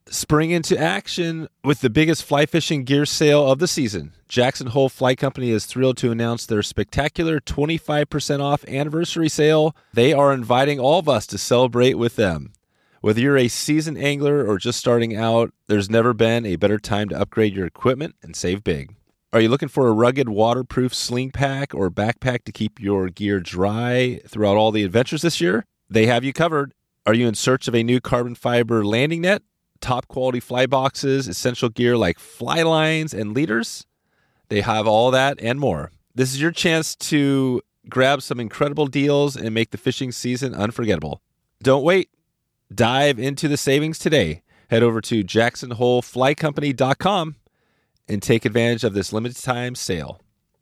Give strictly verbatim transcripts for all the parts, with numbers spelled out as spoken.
Spring into action with the biggest fly fishing gear sale of the season. Jackson Hole Fly Company is thrilled to announce their spectacular twenty-five percent off anniversary sale. They are inviting all of us to celebrate with them. Whether you're a seasoned angler or just starting out, there's never been a better time to upgrade your equipment and save big. Are you looking for a rugged, waterproof sling pack or backpack to keep your gear dry throughout all the adventures this year? They have you covered. Are you in search of a new carbon fiber landing net, top quality fly boxes, essential gear like fly lines and leaders? They have all that and more. This is your chance to grab some incredible deals and make the fishing season unforgettable. Don't wait. Dive into the savings today. Head over to jackson hole fly company dot com and take advantage of this limited time sale.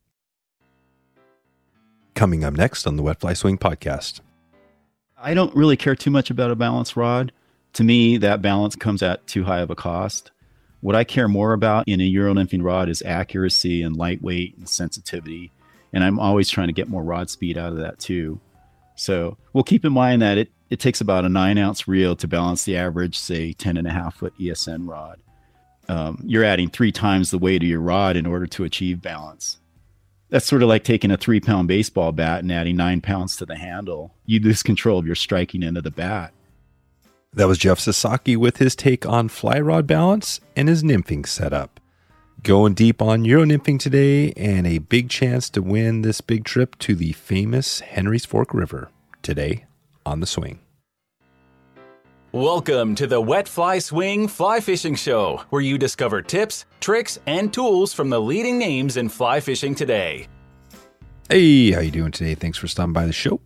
Coming up next on the Wet Fly Swing podcast. I don't really care too much about a balance rod. To me, that balance comes at too high of a cost. What I care more about in a Euro nymphing rod is accuracy and lightweight and sensitivity. And I'm always trying to get more rod speed out of that too. So we'll keep in mind that it, it takes about a nine ounce reel to balance the average, say, ten and a half foot E S N rod. Um, you're adding three times the weight of your rod in order to achieve balance. That's sort of like taking a three pound baseball bat and adding nine pounds to the handle. You lose control of your striking end of the bat. That was Jeff Sasaki with his take on fly rod balance and his nymphing setup. Going deep on Euro nymphing today and a big chance to win this big trip to the famous Henry's Fork River today on The Swing. Welcome to the Wet Fly Swing Fly Fishing Show, where you discover tips, tricks, and tools from the leading names in fly fishing today. Hey, how you doing today? Thanks for stopping by the show.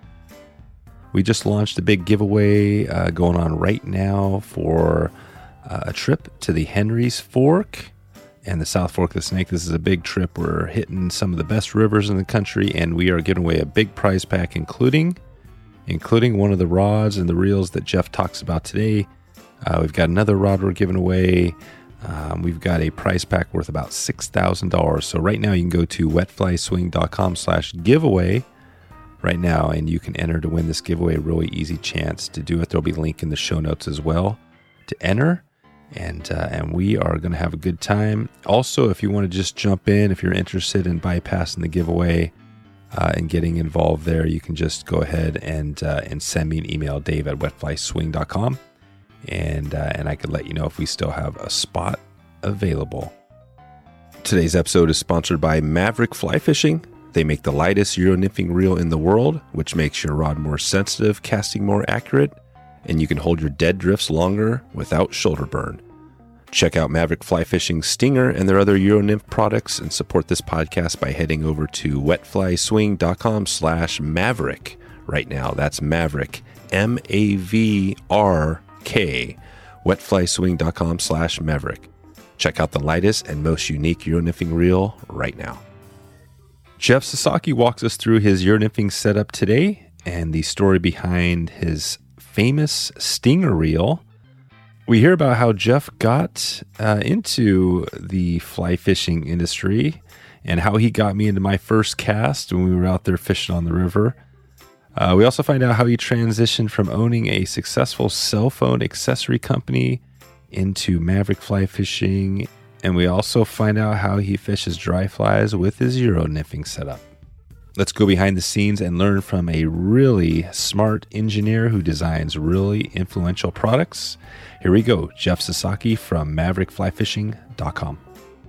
We just launched a big giveaway uh, going on right now for uh, a trip to the Henry's Fork and the South Fork of the Snake. This is a big trip. We're hitting some of the best rivers in the country, and we are giving away a big prize pack, including including one of the rods and the reels that Jeff talks about today. Uh, we've got another rod we're giving away. Um, we've got a prize pack worth about six thousand dollars. So right now you can go to wetflyswing.com slash giveaway right now, and you can enter to win this giveaway. A really easy chance to do it. There'll be a link in the show notes as well to enter. And uh, and we are going to have a good time. Also, if you want to just jump in, if you're interested in bypassing the giveaway uh, and getting involved there, you can just go ahead and uh, and send me an email, Dave at wetflyswing dot com, and uh, and I can let you know if we still have a spot available. Today's episode is sponsored by Maverick Fly Fishing. They make the lightest Euro nymphing reel in the world, which makes your rod more sensitive, casting more accurate, and you can hold your dead drifts longer without shoulder burn. Check out Maverick Fly Fishing Stinger and their other Euro Nymph products and support this podcast by heading over to wetflyswing.com slash maverick right now. That's Maverick, M A V R K, wetflyswing.com slash maverick. Check out the lightest and most unique Euro nymphing reel right now. Jeff Sasaki walks us through his Euro nymphing setup today and the story behind his famous Stinger reel. We hear about how Jeff got uh, into the fly fishing industry and how he got me into my first cast when we were out there fishing on the river. Uh, we also find out how he transitioned from owning a successful cell phone accessory company into Maverick Fly Fishing. And we also find out how he fishes dry flies with his Euro nymphing setup. Let's go behind the scenes and learn from a really smart engineer who designs really influential products. Here we go, Jeff Sasaki from maverick fly fishing dot com.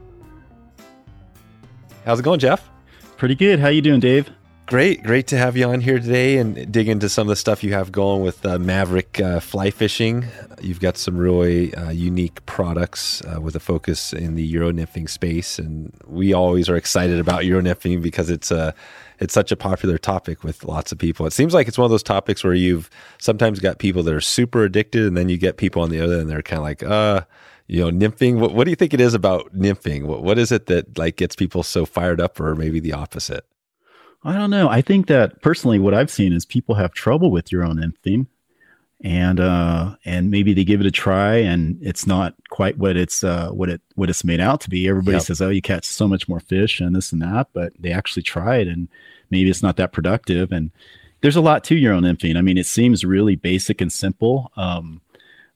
How's it going, Jeff? Pretty good. How you doing, Dave? Great. Great to have you on here today and dig into some of the stuff you have going with uh, Maverick uh, Fly Fishing. You've got some really uh, unique products uh, with a focus in the Euro nymphing space, and we always are excited about Euro nymphing because it's a it's such a popular topic with lots of people. It seems like it's one of those topics where you've sometimes got people that are super addicted, and then you get people on the other end, they're kind of like, uh, you know, nymphing. What, what do you think it is about nymphing? What, what is it that like gets people so fired up, or maybe the opposite? I don't know. I think that personally what I've seen is people have trouble with Euro nymphing, and uh, and maybe they give it a try and it's not quite what it's uh, what it what it's made out to be. Everybody yep. says, oh, you catch so much more fish and this and that, but they actually try it and maybe it's not that productive. And there's a lot to Euro nymphing. I mean, it seems really basic and simple, um,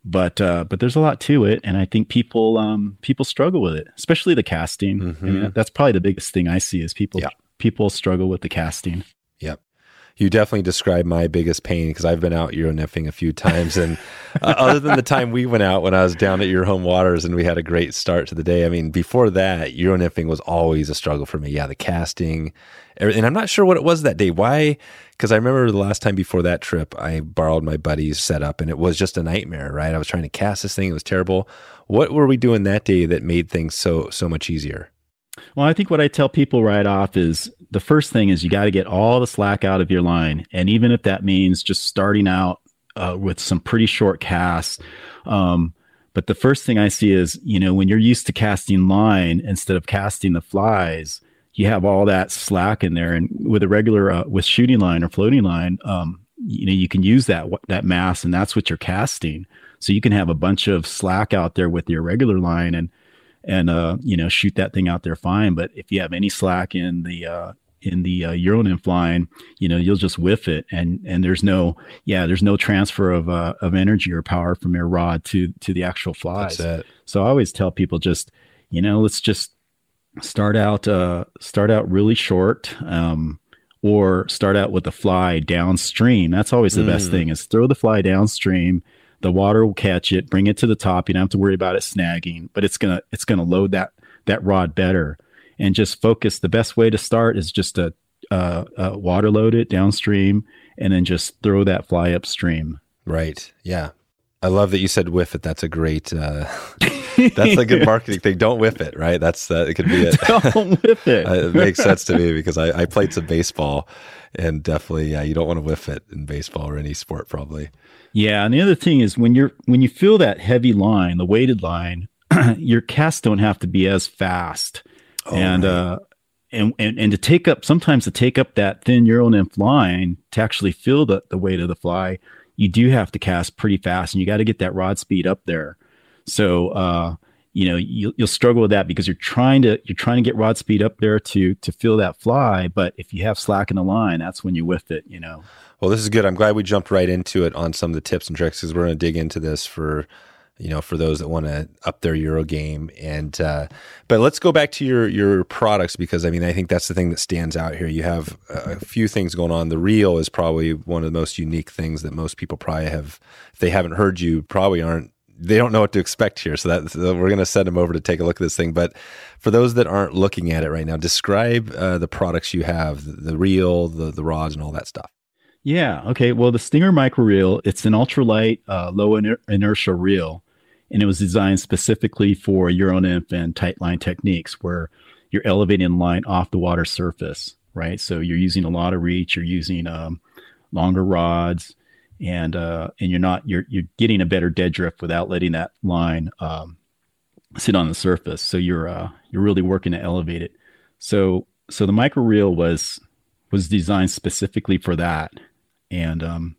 but uh, but there's a lot to it, and I think people um, people struggle with it, especially the casting. Mm-hmm. I mean, that's probably the biggest thing I see is people Yeah. people struggle with the casting. Yep. You definitely described my biggest pain because I've been out Euro nymphing a few times. And uh, other than the time we went out when I was down at your home waters and we had a great start to the day, I mean, before that, Euro nymphing was always a struggle for me. Yeah, the casting. And I'm not sure what it was that day. Why? Because I remember the last time before that trip, I borrowed my buddy's setup and it was just a nightmare, right? I was trying to cast this thing. It was terrible. What were we doing that day that made things so so much easier? Well, I think what I tell people right off is the first thing is you got to get all the slack out of your line. And even if that means just starting out uh, with some pretty short casts. Um, but the first thing I see is, you know, when you're used to casting line instead of casting the flies, you have all that slack in there. And with a regular, uh, with shooting line or floating line, um, you know, you can use that, that mass and that's what you're casting. So you can have a bunch of slack out there with your regular line and, and, uh, you know, shoot that thing out there fine. But if you have any slack in the, uh, in the uh, Euro nymph line, you know, you'll just whiff it. And, and there's no, yeah, there's no transfer of, uh, of energy or power from your rod to, to the actual flies. That's it. So I always tell people just, you know, let's just start out, uh, start out really short, um, or start out with the fly downstream. That's always the mm. best thing is throw the fly downstream. The water will catch it, bring it to the top. You don't have to worry about it snagging, but it's gonna it's gonna load that that rod better. And just focus. The best way to start is just to uh, uh, water load it downstream, and then just throw that fly upstream. Right. Yeah. I love that you said whiff it. That's a great. Uh, that's a good marketing thing. Don't whiff it. Right. That's uh, it. Could be it. Don't whiff it. uh, it makes sense to me because I, I played some baseball, and definitely, yeah, you don't want to whiff it in baseball or any sport, probably. Yeah, and the other thing is when you're when you feel that heavy line, the weighted line, your casts don't have to be as fast, oh, and right. uh, and and and to take up sometimes to take up that thin Euro nymph line to actually feel the the weight of the fly, you do have to cast pretty fast, and you got to get that rod speed up there. So uh, you know you, you'll struggle with that because you're trying to you're trying to get rod speed up there to to feel that fly, but if you have slack in the line, that's when you whiff it. You know. Well, this is good. I'm glad we jumped right into it on some of the tips and tricks because we're going to dig into this for, you know, for those that want to up their Euro game. And uh, but let's go back to your your products because I mean I think that's the thing that stands out here. You have a few things going on. The reel is probably one of the most unique things that most people probably have. If they haven't heard you, probably aren't. They don't know what to expect here. So that so we're going to send them over to take a look at this thing. But for those that aren't looking at it right now, describe uh, the products you have: the, the reel, the the rods, and all that stuff. Yeah. Okay. Well, the Stinger Micro Reel, it's an ultralight, uh, low iner- inertia reel, and it was designed specifically for Euro nymph and tight line techniques where you're elevating line off the water surface, right? So you're using a lot of reach, you're using um, longer rods, and uh, and you're not you're you're getting a better dead drift without letting that line um, sit on the surface. So you're uh, you're really working to elevate it. So so the Micro Reel was was designed specifically for that. And um,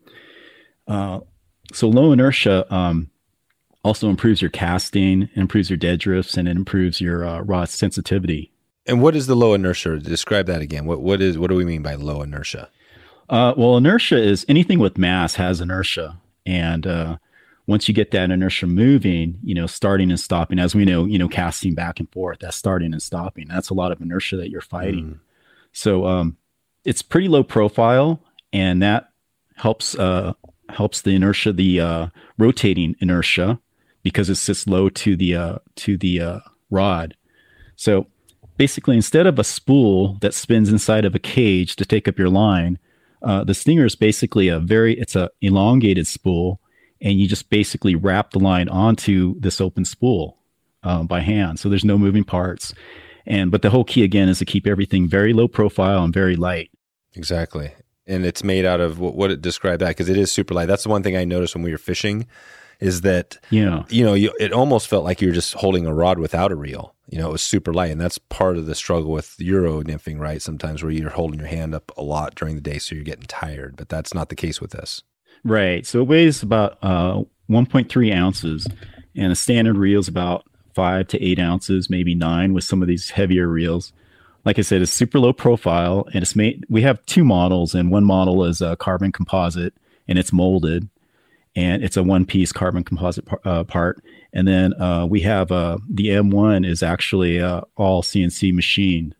uh, so low inertia um, also improves your casting, improves your dead drifts, and it improves your uh, rod sensitivity. And what is the low inertia? Describe that again. What what is what do we mean by low inertia? Uh, well, inertia is anything with mass has inertia, and uh, once you get that inertia moving, you know, starting and stopping, as we know, you know, casting back and forth, that's starting and stopping. That's a lot of inertia that you're fighting. Mm. So um, it's pretty low profile, and that helps uh, helps the inertia, the uh, rotating inertia, because it sits low to the uh, to the uh, rod. So basically, instead of a spool that spins inside of a cage to take up your line, uh, the Stinger is basically a very it's a elongated spool, and you just basically wrap the line onto this open spool uh, by hand. So there's no moving parts, and but the whole key again is to keep everything very low profile and very light. Exactly. And it's made out of what, what it described that because it is super light. That's the one thing I noticed when we were fishing is that, yeah. you know, you, it almost felt like you were just holding a rod without a reel. You know, it was super light. And that's part of the struggle with Euro nymphing, right? Sometimes where you're holding your hand up a lot during the day, so you're getting tired. But that's not the case with this. Right. So it weighs about uh, one point three ounces. And a standard reel is about five to eight ounces, maybe nine with some of these heavier reels. Like I said, it's super low profile, and it's made. We have two models, and one model is a carbon composite, and it's molded, and it's a one-piece carbon composite par- uh, part. And then uh, we have uh, the M one is actually uh, all C N C machined.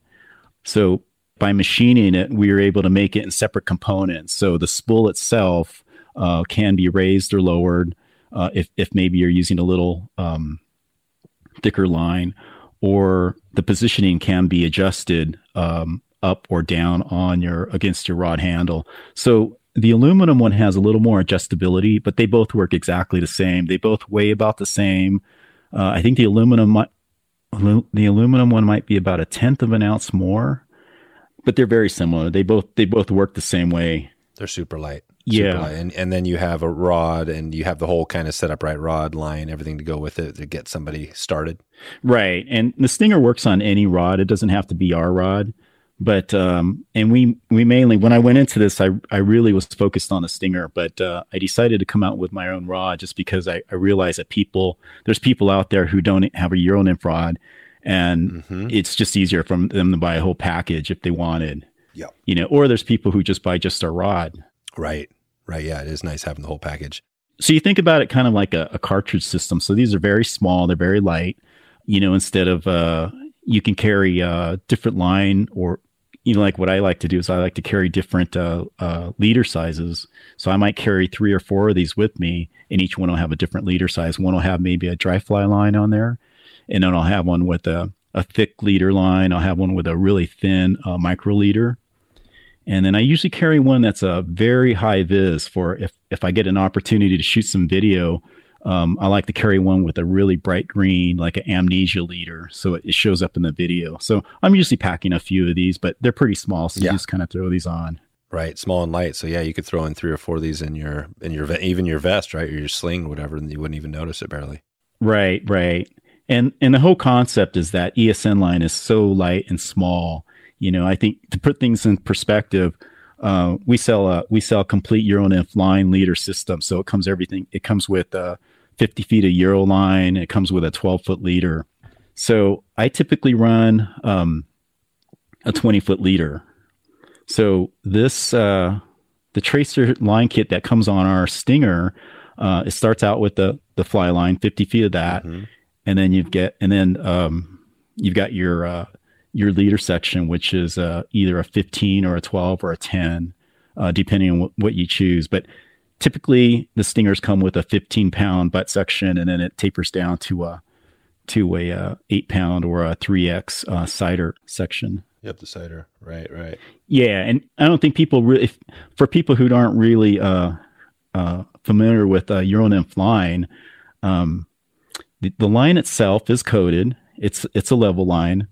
So by machining it, we were able to make it in separate components. So the spool itself uh, can be raised or lowered uh, if if maybe you're using a little um, thicker line, or the positioning can be adjusted um, up or down on your against your rod handle. So the aluminum one has a little more adjustability, but they both work exactly the same. They both weigh about the same. Uh, I think the aluminum might, the aluminum one might be about a tenth of an ounce more, but they're very similar. They both they both work the same way. They're super light. Yeah. Super light. And and then you have a rod, and you have the whole kind of setup, right? Rod, line, everything to go with it to get somebody started. Right. And the Stinger works on any rod. It doesn't have to be our rod. But um, and we we mainly, when I went into this, I I really was focused on the Stinger, but uh, I decided to come out with my own rod just because I, I realized that people there's people out there who don't have a Euro nymph rod, and mm-hmm. it's just easier for them to buy a whole package if they wanted. Yeah, you know, or there's people who just buy just a rod. Right, right, yeah, it is nice having the whole package. So you think about it kind of like a, a cartridge system. So these are very small, they're very light. You know, instead of uh, you can carry a different line, or you know, like what I like to do is I like to carry different uh, uh, leader sizes. So I might carry three or four of these with me, and each one will have a different leader size. One will have maybe a dry fly line on there, and then I'll have one with a, a thick leader line. I'll have one with a really thin uh, micro leader. And then I usually carry one that's a very high vis for if, if I get an opportunity to shoot some video. Um, I like to carry one with a really bright green, like an amnesia leader, so it, it shows up in the video. So I'm usually packing a few of these, but they're pretty small, so yeah. you just kind of throw these on. Right, small and light. So yeah, you could throw in three or four of these in your in your even your vest, right, or your sling, whatever, and you wouldn't even notice it barely. Right, right. And and the whole concept is that E S N line is so light and small. You know, I think to put things in perspective, uh, we sell a we sell a complete Euro nymph line leader system. So it comes everything. It comes with uh, fifty feet of Euro line. It comes with a twelve foot leader. So I typically run um, a twenty foot leader. So this uh, the tracer line kit that comes on our Stinger, uh, it starts out with the the fly line, fifty feet of that, mm-hmm. and then you get and then um, you've got your uh, your leader section, which is uh, either a fifteen or a twelve or a ten, uh, depending on what, what you choose. But typically, the Stingers come with a fifteen pound butt section, and then it tapers down to a to a uh, eight pound or a three X uh, cider section. Yep, the cider. Right, right. Yeah, and I don't think people really, if, for people who aren't really uh, uh, familiar with uh, Euro nymph line, um, the, the line itself is coated. It's it's a level line.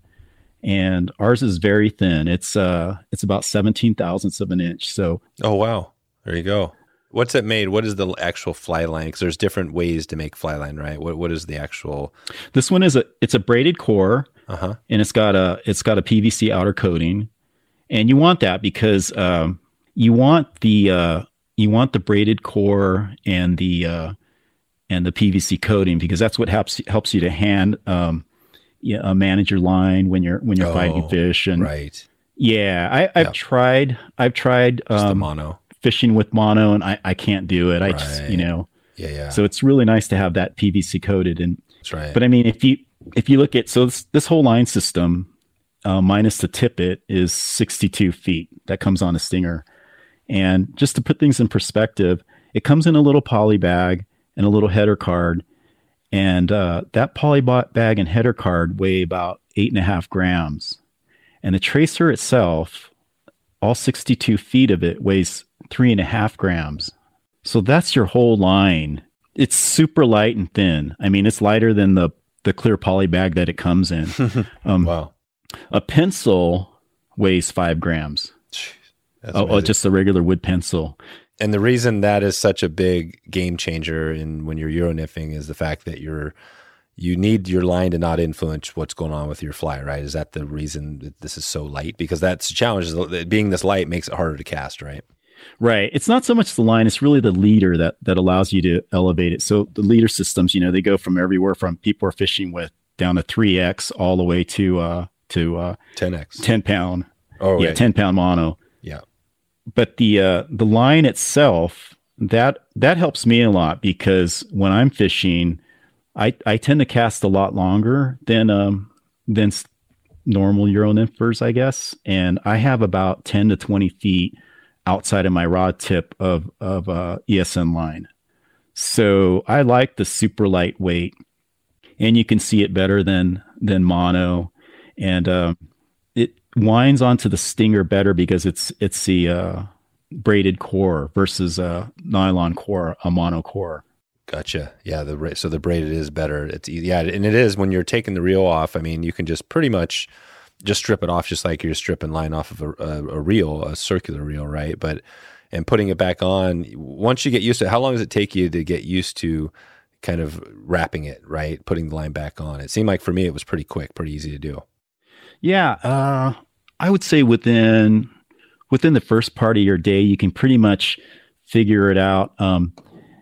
And ours is very thin. It's uh, it's about seventeen thousandths of an inch. So, oh wow, there you go. What's it made? What is the actual fly line? Because there's different ways to make fly line, right? What what is the actual? This one is a it's a braided core, uh-huh. and it's got a it's got a P V C outer coating, and you want that because um, you want the uh, you want the braided core and the uh, and the P V C coating, because that's what helps helps you to hand. Um, Yeah, uh, manage your line when you're when you're oh, fighting fish, and right. Yeah, I, I've yep. tried. I've tried um, Just the mono fishing with mono, and I, I can't do it. I right. just you know. Yeah, yeah. So it's really nice to have that P V C coated, and that's right. But I mean, if you if you look at so this, this whole line system, uh, minus the tippet, is sixty-two feet that comes on a Stinger, and just to put things in perspective, it comes in a little poly bag and a little header card. And uh, that poly bag and header card weigh about eight and a half grams. And the tracer itself, all sixty-two feet of it, weighs three and a half grams. So that's your whole line. It's super light and thin. I mean, it's lighter than the, the clear poly bag that it comes in. um, wow. A pencil weighs five grams. That's oh, oh, just a regular wood pencil. And the reason that is such a big game changer in when you're Euro nymphing is the fact that you're you need your line to not influence what's going on with your fly, right? Is that the reason that this is so light? Because that's the challenge, is being this light makes it harder to cast, right? Right. It's not so much the line, it's really the leader that that allows you to elevate it. So the leader systems, you know, they go from everywhere from people are fishing with down to three X all the way to uh to uh ten X. ten pound. Oh, yeah, right. ten pound mono. Yeah. But the uh, the line itself, that that helps me a lot because when I'm fishing, I I tend to cast a lot longer than um than s- normal Euro nymphers, I guess, and I have about ten to twenty feet outside of my rod tip of of uh, E S N line. So I like the super lightweight, and you can see it better than than mono, and um, it winds onto the stinger better because it's it's the uh, braided core versus a nylon core, a mono core. Gotcha. Yeah. The bra- so the braided is better. It's easy. Yeah, and it is when you're taking the reel off. I mean, you can just pretty much just strip it off, just like you're stripping line off of a, a, a reel, a circular reel, right? But and putting it back on. Once you get used to it, how long does it take you to get used to kind of wrapping it, right? Putting the line back on. It seemed like for me it was pretty quick, pretty easy to do. Yeah, uh, I would say within within the first part of your day, you can pretty much figure it out. Um,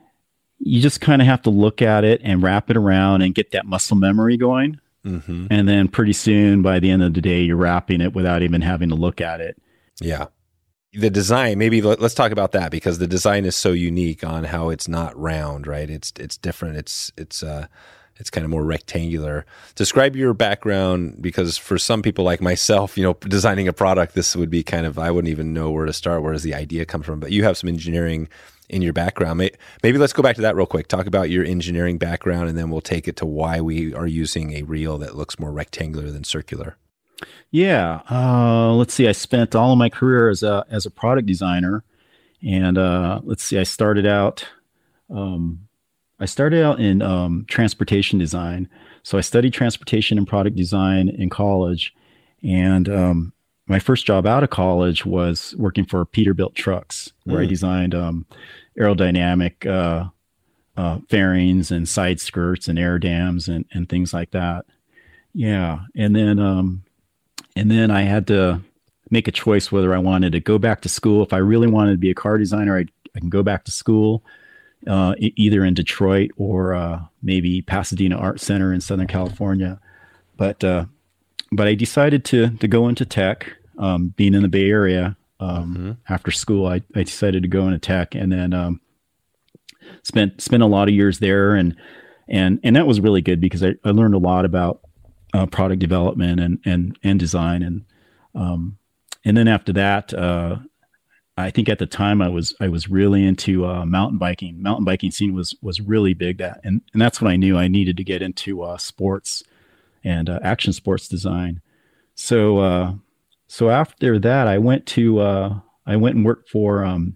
you just kind of have to look at it and wrap it around and get that muscle memory going. Mm-hmm. And then pretty soon, by the end of the day, you're wrapping it without even having to look at it. Yeah. The design, maybe let, let's talk about that because the design is so unique on how it's not round, right? It's it's different. It's it's uh it's kind of more rectangular. Describe your background because for some people like myself, you know, designing a product, this would be kind of I wouldn't even know where to start. Where does the idea come from? But you have some engineering in your background. Maybe let's go back to that real quick. Talk about your engineering background, and then we'll take it to why we are using a reel that looks more rectangular than circular. Yeah, uh, let's see. I spent all of my career as a as a product designer, and uh, let's see. I started out. Um, I started out in um, transportation design. So I studied transportation and product design in college, and um, my first job out of college was working for Peterbilt Trucks, where mm. I designed um, aerodynamic uh, uh, fairings and side skirts and air dams and, and things like that. Yeah, and then um, and then I had to make a choice whether I wanted to go back to school. If I really wanted to be a car designer, I, I can go back to school, uh, e- either in Detroit or uh, maybe Pasadena Art Center in Southern California. But uh, but I decided to to go into tech. Um, being in the Bay Area, um, mm-hmm. after school, I, I decided to go into tech, and then um, spent spent a lot of years there, and and and that was really good because I, I learned a lot about uh, product development and and and design, and um, and then after that, uh, I think at the time I was I was really into uh, mountain biking. Mountain biking scene was was really big, that and and that's when I knew I needed to get into uh, sports and uh, action sports design. So. Uh, So after that, I went to uh, I went and worked for um,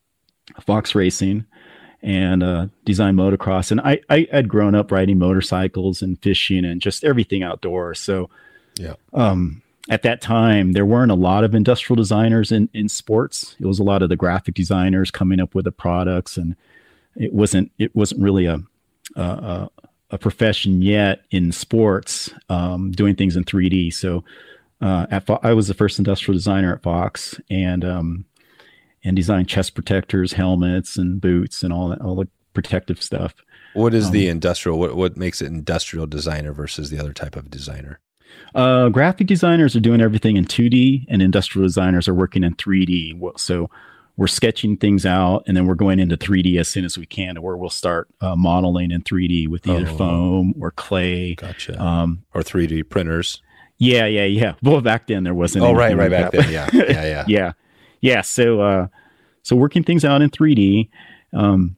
Fox Racing and uh, designed motocross. And I, I had grown up riding motorcycles and fishing and just everything outdoors. So yeah, um, at that time, there weren't a lot of industrial designers in, in sports. It was a lot of the graphic designers coming up with the products, and it wasn't it wasn't really a a, a profession yet in sports, um, doing things in three D. So. Uh, at Fo- I was the first industrial designer at Fox, and um, and designed chest protectors, helmets, and boots, and all that, all the protective stuff. What is um, the industrial? What what makes it industrial designer versus the other type of designer? Uh, graphic designers are doing everything in two D, and industrial designers are working in three D. So we're sketching things out, and then we're going into three D as soon as we can, to where we'll start uh, modeling in three D with either oh, foam or clay, gotcha, um, or three D printers. Yeah, yeah, yeah. Well, back then there wasn't. Oh, right, right, like back that. then. Yeah, yeah, yeah, yeah, yeah. So, uh, so working things out in three D, um,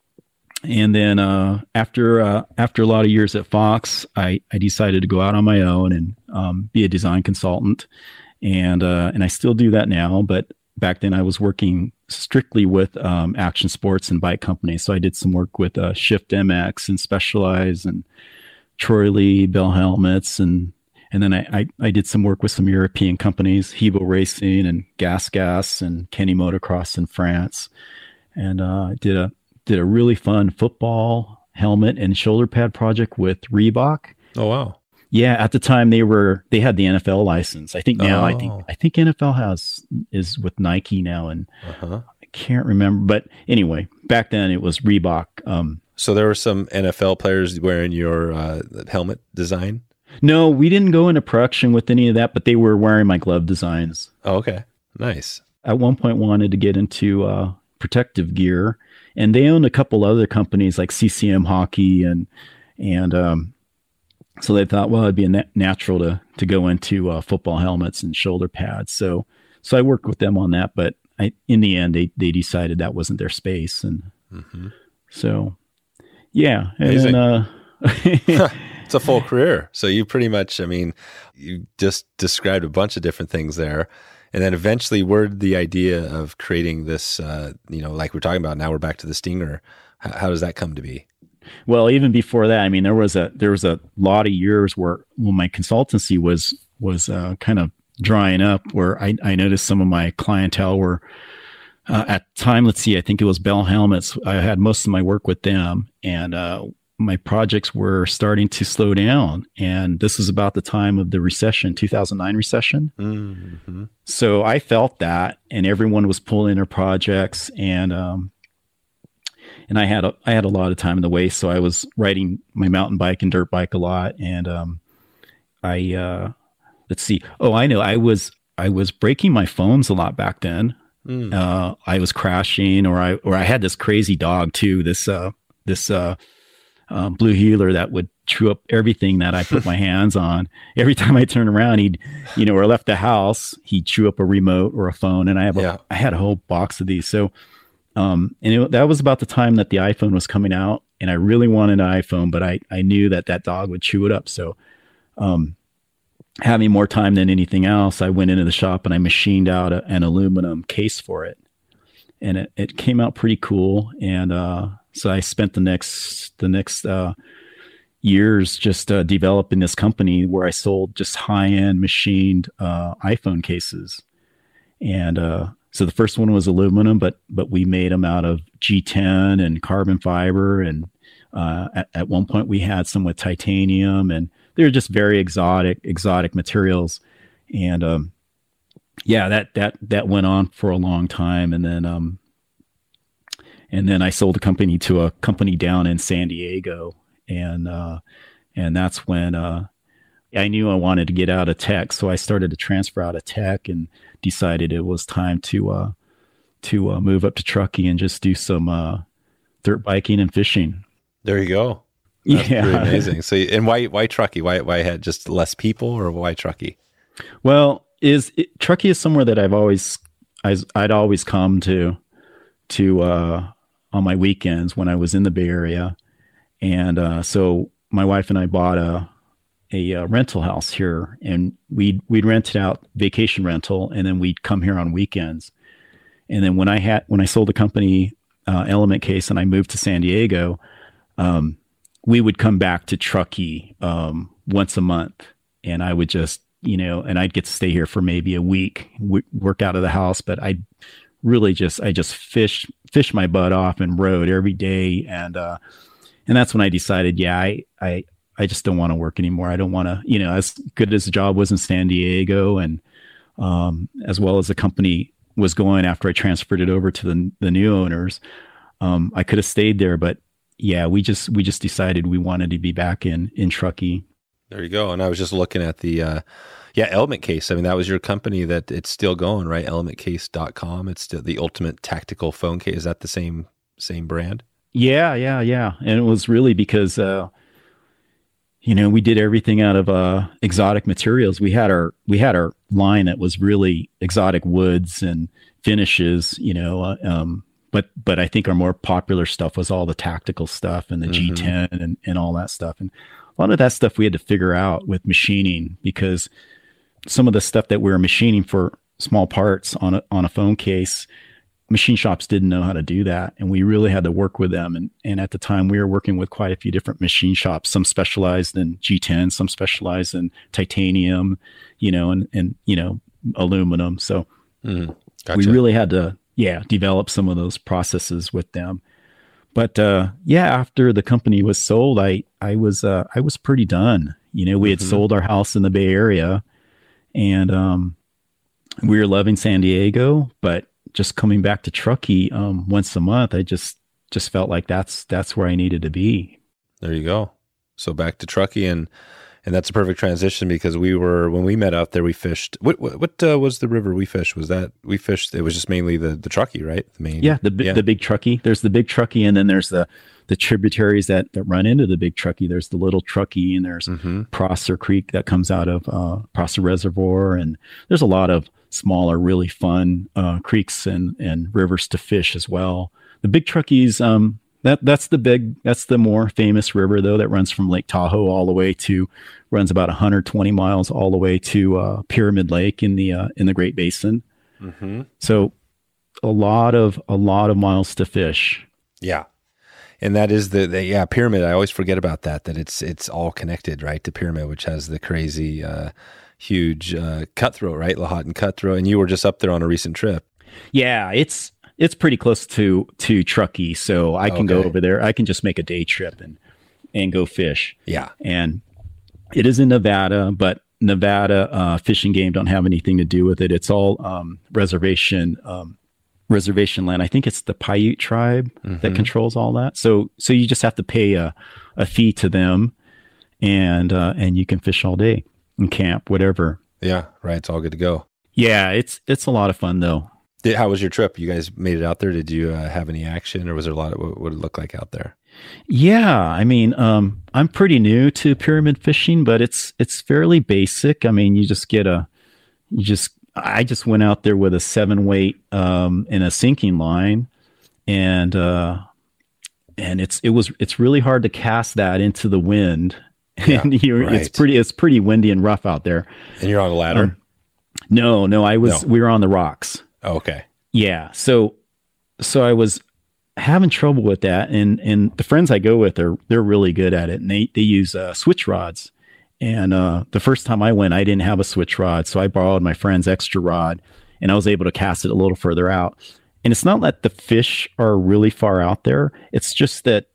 and then uh, after uh, after a lot of years at Fox, I, I decided to go out on my own and um, be a design consultant, and uh, and I still do that now. But back then I was working strictly with um, action sports and bike companies. So I did some work with uh, Shift M X and Specialized and Troy Lee, Bell Helmets, and And then I, I, I did some work with some European companies, Hebo Racing and Gas Gas and Kenny Motocross in France. And uh, did a did a really fun football helmet and shoulder pad project with Reebok. Oh wow. Yeah, at the time they were they had the N F L license. I think now oh. I think I think N F L has is with Nike now, and uh-huh. I can't remember. But anyway, back then it was Reebok. Um, so there were some N F L players wearing your uh, helmet design? No, we didn't go into production with any of that, but they were wearing my glove designs. Oh, okay. Nice. At one point wanted to get into uh, protective gear, and they owned a couple other companies like C C M Hockey, and and um, so they thought, well, it'd be a nat- natural to to go into uh, football helmets and shoulder pads. So so I worked with them on that, but I, in the end, they they decided that wasn't their space, and mm-hmm. so yeah, Amazing. and uh, it's a full career. So you pretty much, I mean, you just described a bunch of different things there. And then eventually, where did the idea of creating this, uh, you know, like we're talking about now, we're back to the Stinger. How, how does that come to be? Well, even before that, I mean, there was a there was a lot of years where when my consultancy was was uh, kind of drying up, where I, I noticed some of my clientele were uh, at the time. Let's see, I think it was Bell Helmets. I had most of my work with them, and uh, my projects were starting to slow down. And this was about the time of the recession, two thousand nine recession. Mm-hmm. So I felt that, and everyone was pulling their projects, and um, and I had a, I had a lot of time in the waste. So I was riding my mountain bike and dirt bike a lot, and um, I uh, let's see. Oh, I know. I was I was breaking my phones a lot back then. Mm. Uh, I was crashing, or I or I had this crazy dog too. This uh, this. Uh, Um, blue heeler that would chew up everything that I put my hands on. Every time I turned around, he'd, you know, or left the house, he'd chew up a remote or a phone. And I have, a, yeah. I had a whole box of these. So, um, and it, that was about the time that the iPhone was coming out, and I really wanted an iPhone, but I, I knew that that dog would chew it up. So, um, having more time than anything else, I went into the shop and I machined out a, an aluminum case for it, and it, it came out pretty cool. And, uh, So I spent the next the next uh, years just uh, developing this company where I sold just high end machined uh, iPhone cases, and uh, so the first one was aluminum, but but we made them out of G ten and carbon fiber, and uh, at, at one point we had some with titanium, and they were just very exotic exotic materials, and um, yeah, that that that went on for a long time, and then. Um, And then I sold the company to a company down in San Diego, and uh, and that's when uh, I knew I wanted to get out of tech. So I started to transfer out of tech, and decided it was time to uh, to uh, move up to trucking and just do some uh, dirt biking and fishing. There you go. That's yeah, pretty amazing. So, and why why truckie? Why why had just less people, or why truckie? Well, is it, truckie is somewhere that I've always I, I'd always come to to. Uh, on my weekends when I was in the Bay Area. And uh, so my wife and I bought a a uh, rental house here, and we'd, we'd rent it out, vacation rental, and then we'd come here on weekends. And then when I had, when I sold the company uh, Element Case and I moved to San Diego, um, we would come back to Truckee um, once a month, and I would just, you know, and I'd get to stay here for maybe a week, w- work out of the house, but I'd really just, I just fished, fished my butt off and rode every day. And, uh, and that's when I decided, yeah, I, I, I just don't want to work anymore. I don't want to, you know, as good as the job was in San Diego, and, um, as well as the company was going after I transferred it over to the, the new owners, um, I could have stayed there, but yeah, we just, we just decided we wanted to be back in, in Truckee. There you go. And I was just looking at the, uh, yeah, Element Case. I mean, that was your company that it's still going, right? element case dot com. It's still the ultimate tactical phone case. Is that the same same brand? Yeah, yeah, yeah. And it was really because, uh, you know, we did everything out of uh, exotic materials. We had our we had our line that was really exotic woods and finishes, you know. Uh, um, but but I think our more popular stuff was all the tactical stuff and the mm-hmm. G ten and, and all that stuff. And a lot of that stuff we had to figure out with machining, because some of the stuff that we were machining for small parts on a, on a phone case, machine shops didn't know how to do that. And we really had to work with them. And, and at the time we were working with quite a few different machine shops, some specialized in G ten, some specialized in titanium, you know, and, and, you know, aluminum. So mm, gotcha. We really had to, yeah, develop some of those processes with them. But, uh, yeah, after the company was sold, I, I was, uh, I was pretty done. You know, we had mm-hmm. sold our house in the Bay Area, and, um, we were loving San Diego, but just coming back to Truckee, um, once a month, I just, just felt like that's, that's where I needed to be. There you go. So back to Truckee, and, And that's a perfect transition because we were, when we met out there, we fished. What what, what uh, was the river we fished? Was that, we fished, it was just mainly the, the Truckee, right? The main. Yeah, the yeah. the big Truckee. There's the big Truckee, and then there's the the tributaries that, that run into the big Truckee. There's the little Truckee, and there's mm-hmm. Prosser Creek that comes out of uh, Prosser Reservoir. And there's a lot of smaller, really fun uh, creeks and, and rivers to fish as well. The big Truckee's, um, That that's the big that's the more famous river though, that runs from Lake Tahoe all the way to runs about one hundred twenty miles all the way to uh, Pyramid Lake in the uh, in the Great Basin. Mm-hmm. So a lot of a lot of miles to fish. Yeah, and that is the, the yeah Pyramid. I always forget about that. That it's it's all connected, right? To Pyramid, which has the crazy uh, huge uh, cutthroat, right? Lahontan cutthroat. And you were just up there on a recent trip. Yeah, it's. It's pretty close to to Truckee, so I can okay. go over there. I can just make a day trip and and go fish. Yeah, and it is in Nevada, but Nevada uh, Fish and Game don't have anything to do with it. It's all um, reservation um, reservation land. I think it's the Paiute tribe mm-hmm. that controls all that. So so you just have to pay a, a fee to them, and uh, and you can fish all day and camp, whatever. Yeah, right. It's all good to go. Yeah, it's it's a lot of fun though. Did, how was your trip? You guys made it out there. Did you uh, have any action, or was there a lot of what would it look like out there? Yeah, I mean, um, I'm pretty new to pyramid fishing, but it's it's fairly basic. I mean, you just get a, you just I just went out there with a seven weight um, and a sinking line, and uh, and it's it was it's really hard to cast that into the wind, yeah, and you're, right. it's pretty it's pretty windy and rough out there. And you're on a ladder? Um, no, no, I was. No. We were on the rocks. Oh, okay. Yeah. So, so I was having trouble with that. And, and the friends I go with are, they're really good at it. And they, they use uh, switch rods. And uh, the first time I went, I didn't have a switch rod. So I borrowed my friend's extra rod and I was able to cast it a little further out. And it's not that the fish are really far out there. It's just that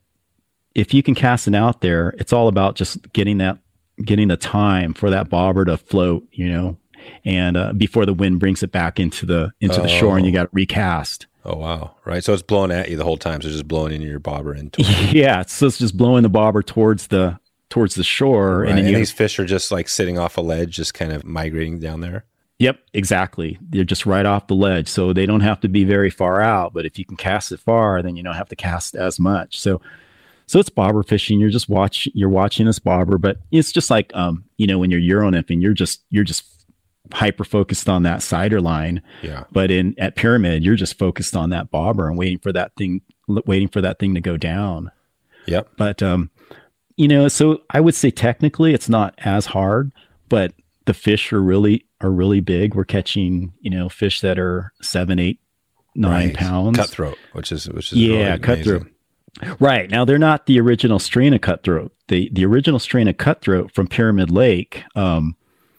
if you can cast it out there, it's all about just getting that, getting the time for that bobber to float, you know, and uh, before the wind brings it back into the into oh. the shore, and you got to recast. Oh wow! Right, so it's blowing at you the whole time. So it's just blowing into your bobber and yeah, so it's just blowing the bobber towards the towards the shore, right. and, then and you, these fish are just like sitting off a ledge, just kind of migrating down there. Yep, exactly. They're just right off the ledge, so they don't have to be very far out. But if you can cast it far, then you don't have to cast as much. So, so it's bobber fishing. You're just watch. You're watching this bobber, but it's just like um, you know, when you're Euro nymphing, you're just you're just hyper focused on that cider line. Yeah. But in at Pyramid, you're just focused on that bobber and waiting for that thing, waiting for that thing to go down. Yep. But um, you know, so I would say technically it's not as hard, but the fish are really are really big. We're catching, you know, fish that are seven, eight, nine right. pounds. Cutthroat, which is which is yeah, really cutthroat. Right. Now they're not the original strain of cutthroat. The the original strain of cutthroat from Pyramid Lake, um,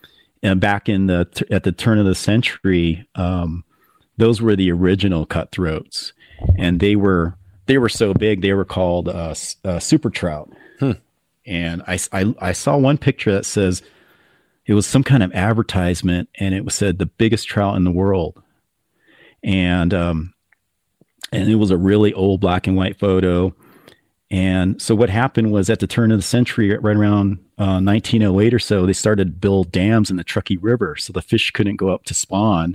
and back in the at the turn of the century, um, those were the original cutthroats, and they were they were so big they were called uh, uh, super trout. Hmm. And I, I I saw one picture that says it was some kind of advertisement, and it was said the biggest trout in the world, and um, and it was a really old black and white photo. And so what happened was at the turn of the century, right around uh, nineteen oh eight or so, they started to build dams in the Truckee River, so the fish couldn't go up to spawn.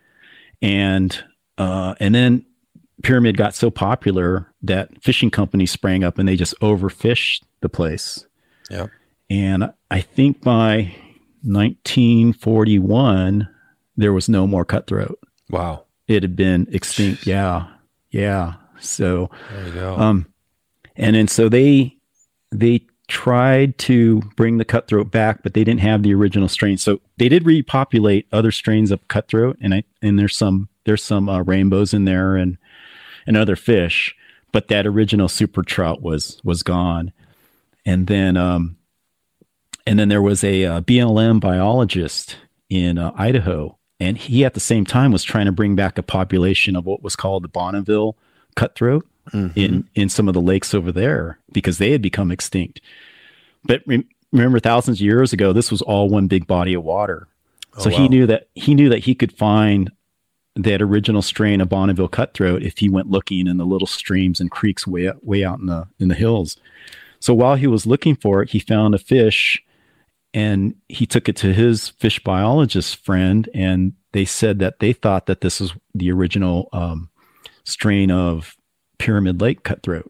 And uh, and then Pyramid got so popular that fishing companies sprang up and they just overfished the place. Yeah. And I think by nineteen forty-one, there was no more cutthroat. Wow. It had been extinct. Yeah. Yeah. So there you go. Um, and then so they they tried to bring the cutthroat back, but they didn't have the original strain. So they did repopulate other strains of cutthroat, and I and there's some there's some uh, rainbows in there and and other fish, but that original super trout was was gone. And then um, and then there was a uh, B L M biologist in uh, Idaho, and he at the same time was trying to bring back a population of what was called the Bonneville cutthroat. Mm-hmm. in in some of the lakes over there because they had become extinct. But re- remember, thousands of years ago, this was all one big body of water. Oh, so wow. he knew that he knew that he could find that original strain of Bonneville cutthroat if he went looking in the little streams and creeks way way out in the in the hills. So while he was looking for it, he found a fish and he took it to his fish biologist friend, and they said that they thought that this was the original um, strain of Pyramid Lake cutthroat.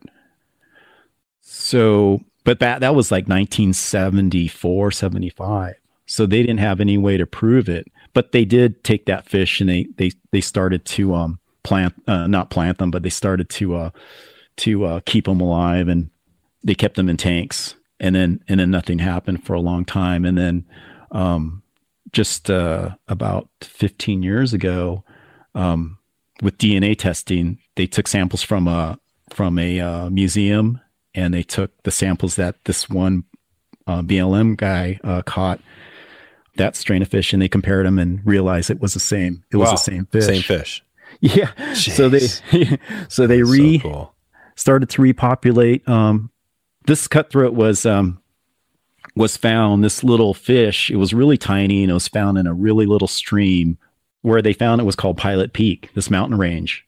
So, but that, that was like nineteen seventy-four, seventy-five. So they didn't have any way to prove it, but they did take that fish and they, they, they started to um, plant, uh, not plant them, but they started to, uh, to uh, keep them alive, and they kept them in tanks, and then, and then nothing happened for a long time. And then um, just uh, about fifteen years ago, um, with D N A testing, they took samples from a, from a uh, museum, and they took the samples that this one uh, B L M guy uh, caught, that strain of fish, and they compared them and realized it was the same. It was Wow. the same fish. Same fish. Yeah. Jeez. So they, so they That's re so cool. started to repopulate. Um, this cutthroat was, um, was found, this little fish. It was really tiny, and it was found in a really little stream. Where they found it was called Pilot Peak, this mountain range.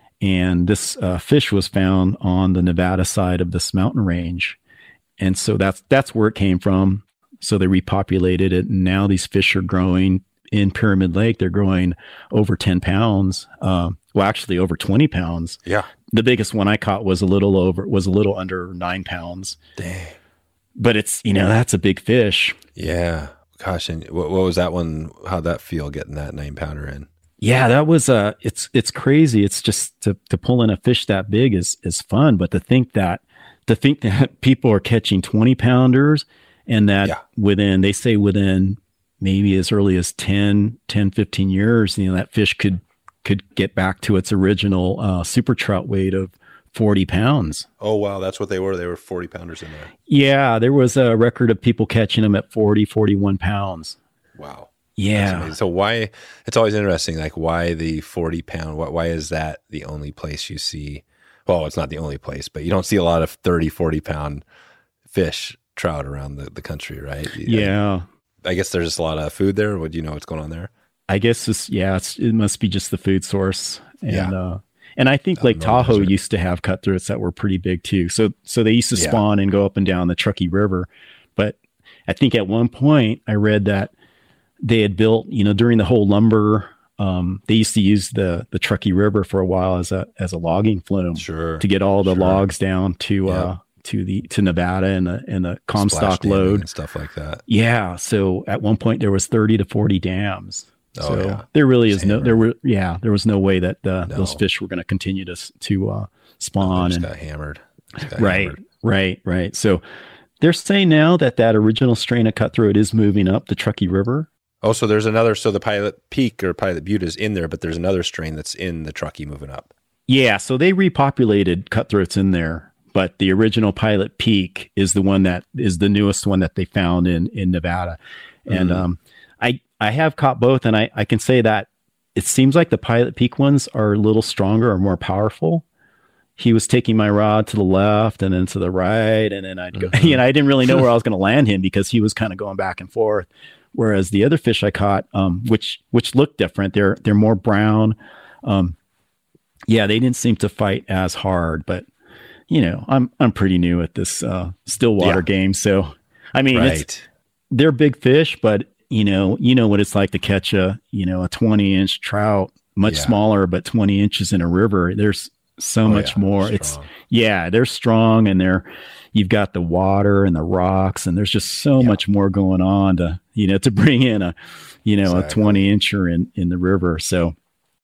And this uh, fish was found on the Nevada side of this mountain range. And so that's, that's where it came from. So they repopulated it, and now these fish are growing in Pyramid Lake. They're growing over ten pounds. Um, well, actually over twenty pounds. Yeah. The biggest one I caught was a little over, was a little under nine pounds. Dang. But it's, you know, that's a big fish. Yeah. Gosh. And what, what was that one? How'd that feel getting that nine pounder in? Yeah, that was, uh, it's, it's crazy. It's just to, to pull in a fish that big is, is fun. But to think that, to think that people are catching twenty pounders, and that Yeah. within, they say within maybe as early as ten, ten, fifteen years, you know, that fish could, could get back to its original uh, super trout weight of forty pounds. Oh, wow. That's what they were. They were forty pounders in there. Yeah, there was a record of people catching them at forty, forty-one pounds. Wow. Yeah. So why, it's always interesting, like why the forty pound, why, why is that the only place you see? Well, it's not the only place, but you don't see a lot of thirty, forty pound fish trout around the, the country, right? Yeah. I guess there's just a lot of food there. What do you know what's going on there? I guess this, yeah, it's, it must be just the food source. And, Yeah. uh, and I think Out Lake in the Northern Tahoe Desert. used to have cutthroats that were pretty big too. So, so they used to Yeah. spawn and go up and down the Truckee River. But I think at one point I read that they had built, you know, during the whole lumber, um, they used to use the, the Truckee River for a while as a, as a logging flume Sure. to get all the Sure. logs down to, Yeah. uh, to the, to Nevada and the, and the Splash Comstock damming load. and stuff like that. Yeah. So at one point there was thirty to forty dams. Oh, So yeah. there really is no, Hammer. there were, yeah, there was no way that uh, No. those fish were going to continue to, s- to uh, Oh, spawn. just and got hammered. Just got right, hammered. right, right. So they're saying now that that original strain of cutthroat is moving up the Truckee River. Oh, so there's another, so the Pilot Peak or Pilot Butte is in there, but there's another strain that's in the Truckee moving up. Yeah. So they repopulated cutthroats in there, but the original Pilot Peak is the one that is the newest one that they found in, in Nevada. And Mhm. um, I, I have caught both, and I, I can say that it seems like the Pilot Peak ones are a little stronger or more powerful. He was taking my rod to the left and then to the right, and then I'd go, Mhm. you know, I didn't really know where I was going to land him because he was kind of going back and forth. Whereas the other fish I caught, um, which which looked different, they're they're more brown. Um, yeah, they didn't seem to fight as hard, but you know, I'm I'm pretty new at this uh, Stillwater Yeah. game, so I mean, it's, Right. they're big fish, but you know, you know what it's like to catch a you know a twenty inch trout, much Yeah. smaller, but twenty inches in a river. There's so Oh, much yeah. more. Strong. It's yeah, they're strong, and they're you've got the water and the rocks, and there's just so Yeah. much more going on to you know to bring in a you know Exactly. a twenty incher in in the river. So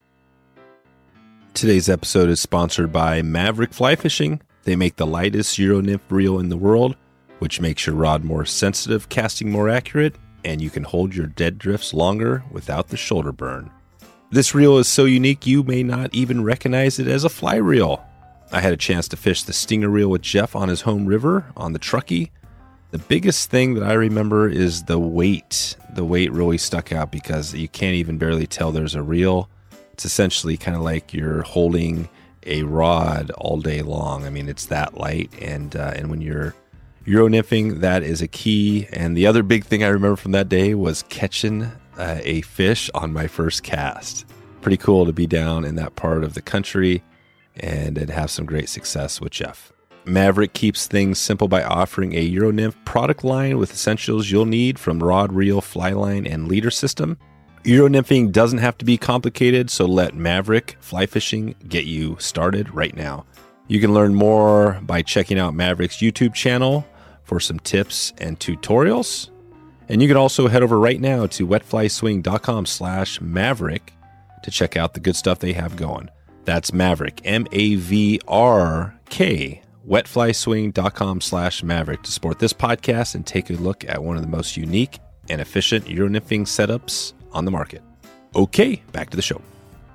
Today's episode is sponsored by Maverick Fly Fishing. They make the lightest Euro nymph reel in the world, which makes your rod more sensitive, casting more accurate, and you can hold your dead drifts longer without the shoulder burn. This reel is so unique you may not even recognize it as a fly reel. I had a chance to fish the Stinger reel with Jeff on his home river on the Truckee. The biggest thing that I remember is the weight. The weight really stuck out because you can't even barely tell there's a reel. It's essentially kind of like you're holding a rod all day long. I mean, it's that light, and uh, and when you're Euro nymphing, that is a key. And the other big thing I remember from that day was catching uh, a fish on my first cast. Pretty cool to be down in that part of the country and, and have some great success with Jeff. Maverick keeps things simple by offering a Euronymph product line with essentials you'll need from rod, reel, fly line, and leader system. Euronymphing doesn't have to be complicated, so let Maverick Fly Fishing get you started right now. You can learn more by checking out Maverick's YouTube channel for some tips and tutorials. And you can also head over right now to wetflyswing.com slash Maverick to check out the good stuff they have going. That's Maverick, M A V R K, wetflyswing.com slash Maverick to support this podcast and take a look at one of the most unique and efficient Euronymphing setups on the market. Okay, back to the show.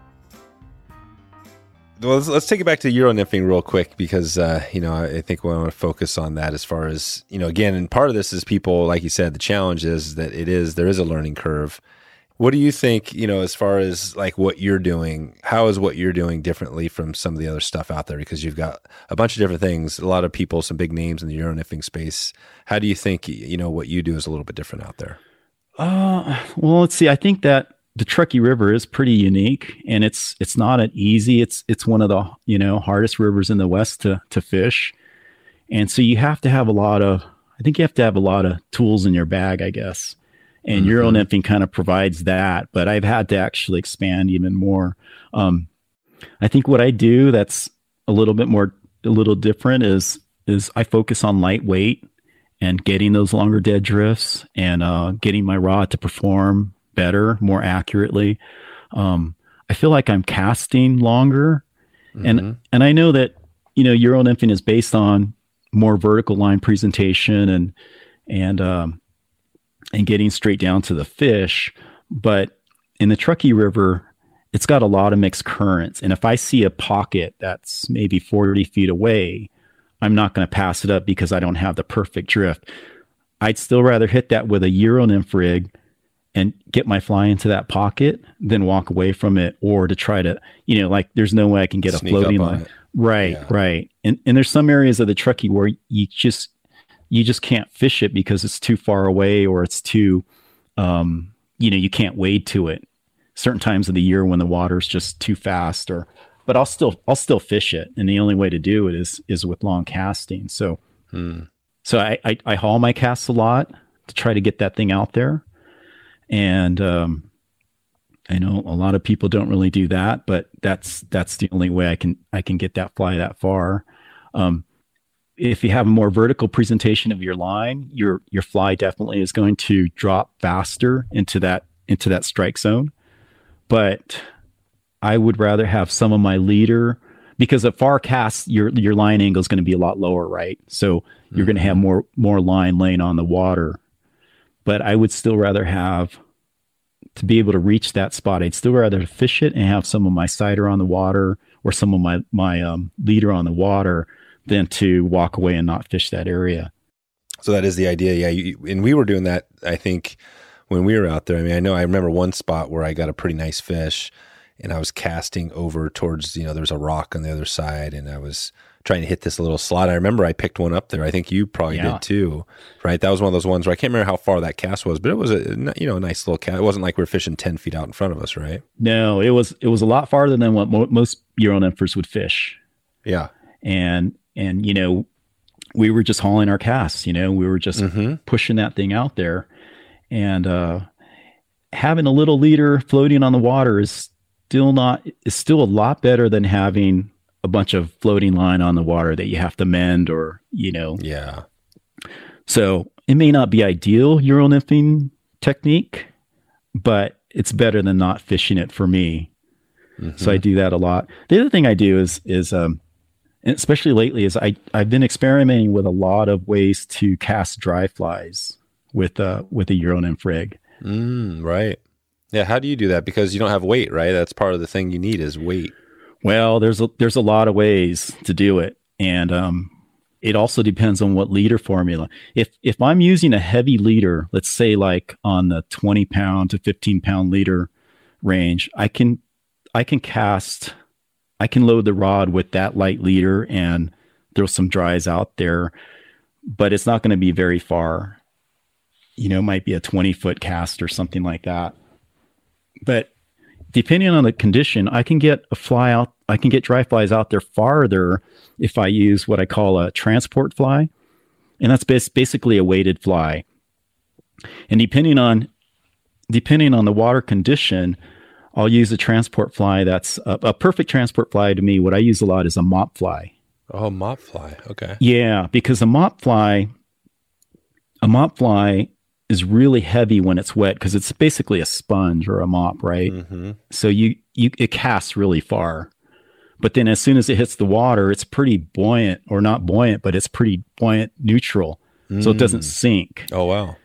Well, let's, let's take it back to Euronymphing real quick because, uh, you know, I think we want to focus on that as far as, you know, again, and part of this is people, like you said, the challenge is that it is, there is a learning curve. What do you think, you know, as far as like what you're doing, how is what you're doing differently from some of the other stuff out there? Because you've got a bunch of different things, a lot of people, some big names in the Euronymphing space. How do you think, you know, what you do is a little bit different out there? Uh, well, let's see. I think that the Truckee River is pretty unique, and it's it's not an easy. It's it's one of the you know hardest rivers in the West to to fish, and so you have to have a lot of. I think you have to have a lot of tools in your bag, I guess. And mm-hmm. Euronymphing kind of provides that, but I've had to actually expand even more. Um, I think what I do that's a little bit more a little different is is I focus on lightweight and getting those longer dead drifts and uh, getting my rod to perform better, more accurately. Um, I feel like I'm casting longer. Mm-hmm. And, and I know that, you know, Euronymphing is based on more vertical line presentation and, and, um, and getting straight down to the fish. But in the Truckee River, it's got a lot of mixed currents. And if I see a pocket that's maybe forty feet away, I'm not going to pass it up because I don't have the perfect drift. I'd still rather hit that with a Euronymph rig and get my fly into that pocket than walk away from it, or to try to, you know, like there's no way I can get Sneak a floating line. It. Right, yeah. right. And and there's some areas of the Truckee where you just you just can't fish it because it's too far away, or it's too, um, you know, you can't wade to it. Certain times of the year when the water's just too fast, or but I'll still I'll still fish it, and the only way to do it is is with long casting. So, hmm. so I, I I haul my casts a lot to try to get that thing out there. And um, I know a lot of people don't really do that, but that's that's the only way I can I can get that fly that far. Um, if you have a more vertical presentation of your line, your your fly definitely is going to drop faster into that into that strike zone. But I would rather have some of my leader, because at far casts, your your line angle is going to be a lot lower, right? So mm-hmm. you're going to have more more line laying on the water. But I would still rather have, to be able to reach that spot, I'd still rather fish it and have some of my sighter on the water or some of my, my um, leader on the water than to walk away and not fish that area. So that is the idea. Yeah. You, and we were doing that, I think, when we were out there. I mean, I know I remember one spot where I got a pretty nice fish and I was casting over towards, you know, there's a rock on the other side, and I was trying to hit this little slot. I remember I picked one up there. I think you probably yeah. did too, right? That was one of those ones where I can't remember how far that cast was, but it was a, you know, a nice little cast. It wasn't like we we're fishing ten feet out in front of us, right? No, it was, it was a lot farther than what mo- most Euronymphers would fish. Yeah. And, and, you know, we were just hauling our casts, you know, we were just mm-hmm. pushing that thing out there, and, uh, having a little leader floating on the water is still not, is still a lot better than having a bunch of floating line on the water that you have to mend, or, you know. Yeah. So it may not be ideal Euronymphing technique, but it's better than not fishing it for me. Mm-hmm. So I do that a lot. The other thing I do is, is, um, and especially lately, is I, I've been experimenting with a lot of ways to cast dry flies with, uh, with a Euronymph rig. Mm, right. Yeah. How do you do that? Because you don't have weight, right? That's part of the thing you need is weight. Well, there's a, there's a lot of ways to do it. And um, it also depends on what leader formula. If if I'm using a heavy leader, let's say like on the twenty pound to fifteen pound leader range, I can I can cast, I can load the rod with that light leader and throw some dries out there, but it's not going to be very far. You know, it might be a twenty foot cast or something like that. But depending on the condition, I can get a fly out I can get dry flies out there farther if I use what I call a transport fly. And that's bas- basically a weighted fly. And depending on depending on the water condition, I'll use a transport fly that's a, a perfect transport fly to me. What I use a lot is a mop fly. Oh, mop fly. Okay. Yeah, because a mop fly, a mop fly is really heavy when it's wet because it's basically a sponge or a mop, right? Mm-hmm. So you you it casts really far. But then as soon as it hits the water, it's pretty buoyant, or not buoyant, but it's pretty buoyant neutral. Mm. So it doesn't sink. Oh, wow.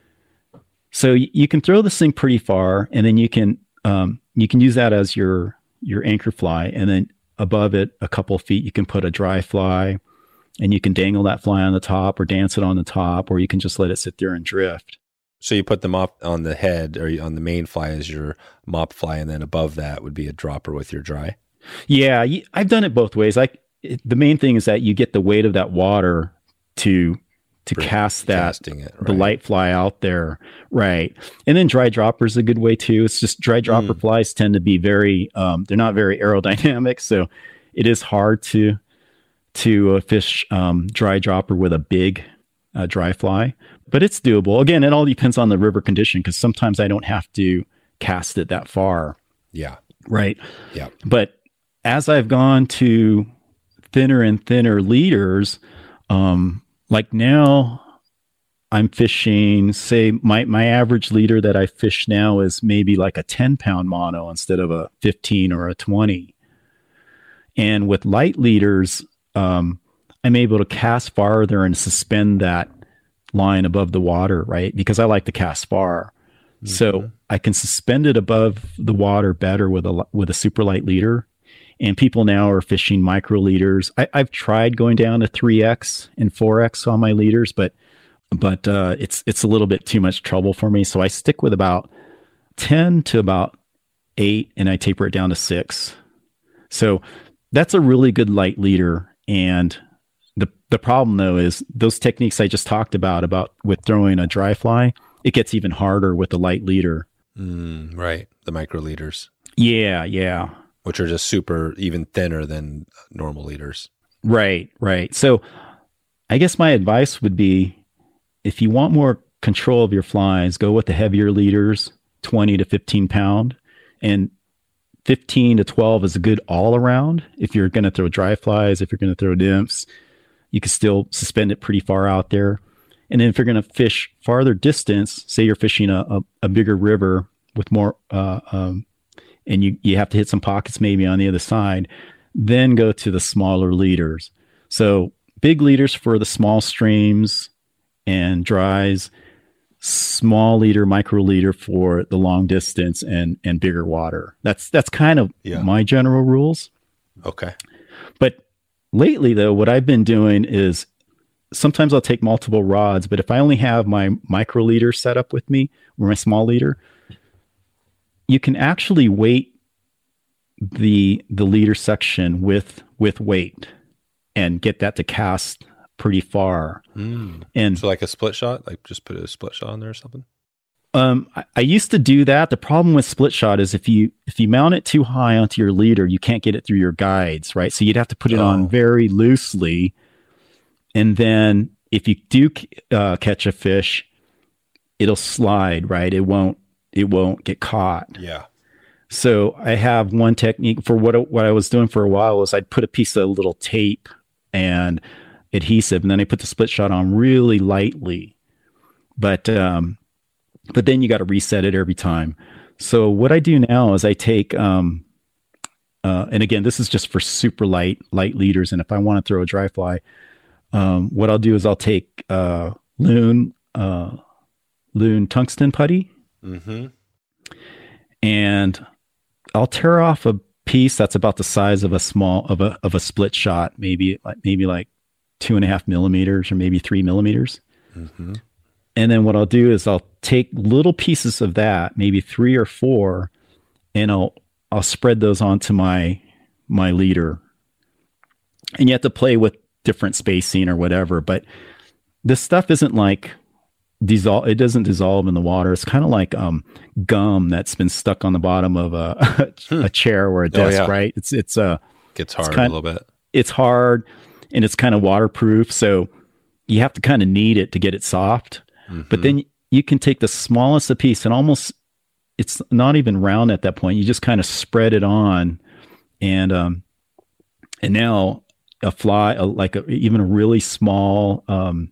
So y- you can throw this thing pretty far, and then you can um, you can use that as your your anchor fly. And then above it, a couple of feet, you can put a dry fly, and you can dangle that fly on the top or dance it on the top, or you can just let it sit there and drift. So you put the mop on the head or on the main fly as your mop fly, and then above that would be a dropper with your dry? Yeah, I've done it both ways. Like it, the main thing is that you get the weight of that water to to For cast that it, right. the light fly out there, right? And then dry dropper is a good way too. It's just dry dropper mm. flies tend to be very um, they're not very aerodynamic, so it is hard to to uh, fish um, dry dropper with a big uh, dry fly, but it's doable. Again, it all depends on the river condition because sometimes I don't have to cast it that far. Yeah. Right. Yeah. But as I've gone to thinner and thinner leaders, um, like now I'm fishing, say my, my average leader that I fish now is maybe like a ten pound mono instead of a fifteen or a twenty. And with light leaders, um, I'm able to cast farther and suspend that line above the water, right? Because I like to cast far. Mm-hmm. So I can suspend it above the water better with a, with a super light leader. And people now are fishing micro leaders. I, I've tried going down to three X and four X on my leaders, but but uh, it's it's a little bit too much trouble for me. So I stick with about ten to about eight, and I taper it down to six. So that's a really good light leader. And the the problem though is those techniques I just talked about about with throwing a dry fly, it gets even harder with the light leader. Mm, right, the micro leaders. Yeah, yeah. Which are just super, even thinner than normal leaders. Right, right. So I guess my advice would be, if you want more control of your flies, go with the heavier leaders, twenty to fifteen pound. And fifteen to twelve is a good all around. If you're going to throw dry flies, if you're going to throw nymphs, you can still suspend it pretty far out there. And then if you're going to fish farther distance, say you're fishing a, a, a bigger river with more, uh, um, and you, you have to hit some pockets maybe on the other side, then go to the smaller leaders. So big leaders for the small streams and dries, small leader, micro leader for the long distance and, and bigger water. That's, that's kind of yeah. my general rules. Okay. But lately though, what I've been doing is sometimes I'll take multiple rods, but if I only have my micro leader set up with me or my small leader, you can actually weight the the leader section with with weight and get that to cast pretty far. Mm. And so like a split shot, like just put a split shot on there or something? Um, I, I used to do that. The problem with split shot is if you if you mount it too high onto your leader, you can't get it through your guides, right? So you'd have to put it oh. on very loosely. And then if you do uh, catch a fish, it'll slide, right? It won't it won't get caught. Yeah. So I have one technique for what what I was doing for a while was I'd put a piece of little tape and adhesive, and then I put the split shot on really lightly. But um, but then you got to reset it every time. So what I do now is I take um, uh, and again, this is just for super light light leaders. And if I want to throw a dry fly, um, what I'll do is I'll take uh, loon uh, loon tungsten putty. Mm-hmm. And I'll tear off a piece that's about the size of a small of a of a split shot, maybe like maybe like two and a half millimeters or maybe three millimeters. Mm-hmm. And then what I'll do is I'll take little pieces of that, maybe three or four, and I'll I'll spread those onto my my leader. And you have to play with different spacing or whatever, but this stuff isn't like dissolve it doesn't dissolve in the water. It's kind of like um gum that's been stuck on the bottom of a a chair or a desk, oh, yeah. right? It's it's uh Gets hard kind, a little bit. It's hard and it's kind of waterproof. So you have to kind of knead it to get it soft. Mm-hmm. But then you can take the smallest of piece and almost, it's not even round at that point. You just kind of spread it on. And, um, and now a fly, a, like a, even a really small, um,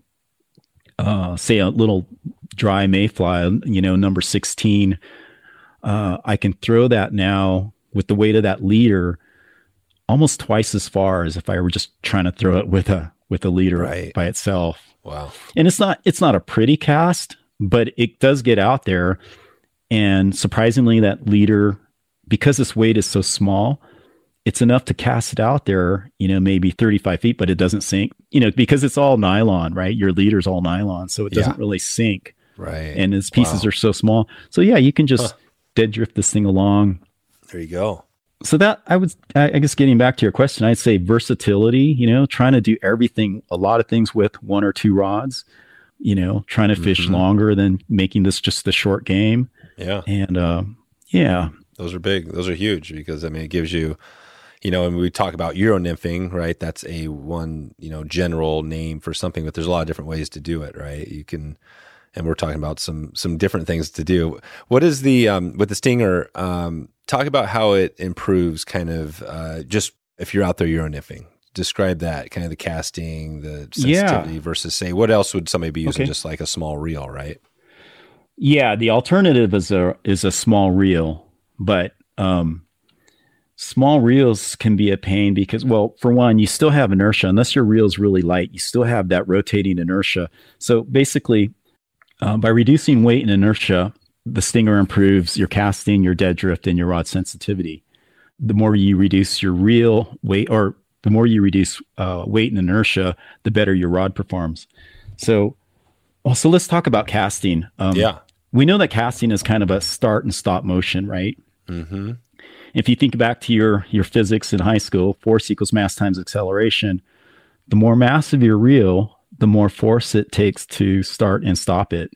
uh, say a little dry mayfly, you know, number sixteen, uh, I can throw that now with the weight of that leader almost twice as far as if I were just trying to throw it with a, with a leader right. by itself. Wow. And it's not, it's not a pretty cast, but it does get out there. And surprisingly, that leader, because this weight is so small, it's enough to cast it out there, you know, maybe thirty-five feet, but it doesn't sink, you know, because it's all nylon, right? Your leader's all nylon. So it doesn't yeah. really sink. Right. And its pieces wow. are so small. So yeah, you can just huh. dead drift this thing along. There you go. So that I would, I guess getting back to your question, I'd say versatility, you know, trying to do everything, a lot of things with one or two rods, you know, trying to fish mm-hmm. longer than making this just a short game. Yeah. And, uh, yeah, those are big. Those are huge because I mean, it gives you, you know, and we talk about Euro nymphing, right? That's a one, you know, general name for something, but there's a lot of different ways to do it, right? You can, and we're talking about some, some different things to do. What is the, um, with the Stinger, um, talk about how it improves kind of, uh, just if you're out there Euro nymphing, describe that kind of the casting, the sensitivity yeah. versus say, what else would somebody be using? Okay. Just like a small reel, right? Yeah. The alternative is a, is a small reel, but, um, small reels can be a pain because, well, for one, you still have inertia. Unless your reel is really light, you still have that rotating inertia. So basically, uh, by reducing weight and inertia, the Stinger improves your casting, your dead drift, and your rod sensitivity. The more you reduce your reel weight, or the more you reduce uh, weight and inertia, the better your rod performs. So, well, so let's talk about casting. Um, yeah. We know that casting is kind of a start and stop motion, right? Mm-hmm. If you think back to your, your physics in high school, force equals mass times acceleration. The more massive your reel, the more force it takes to start and stop it.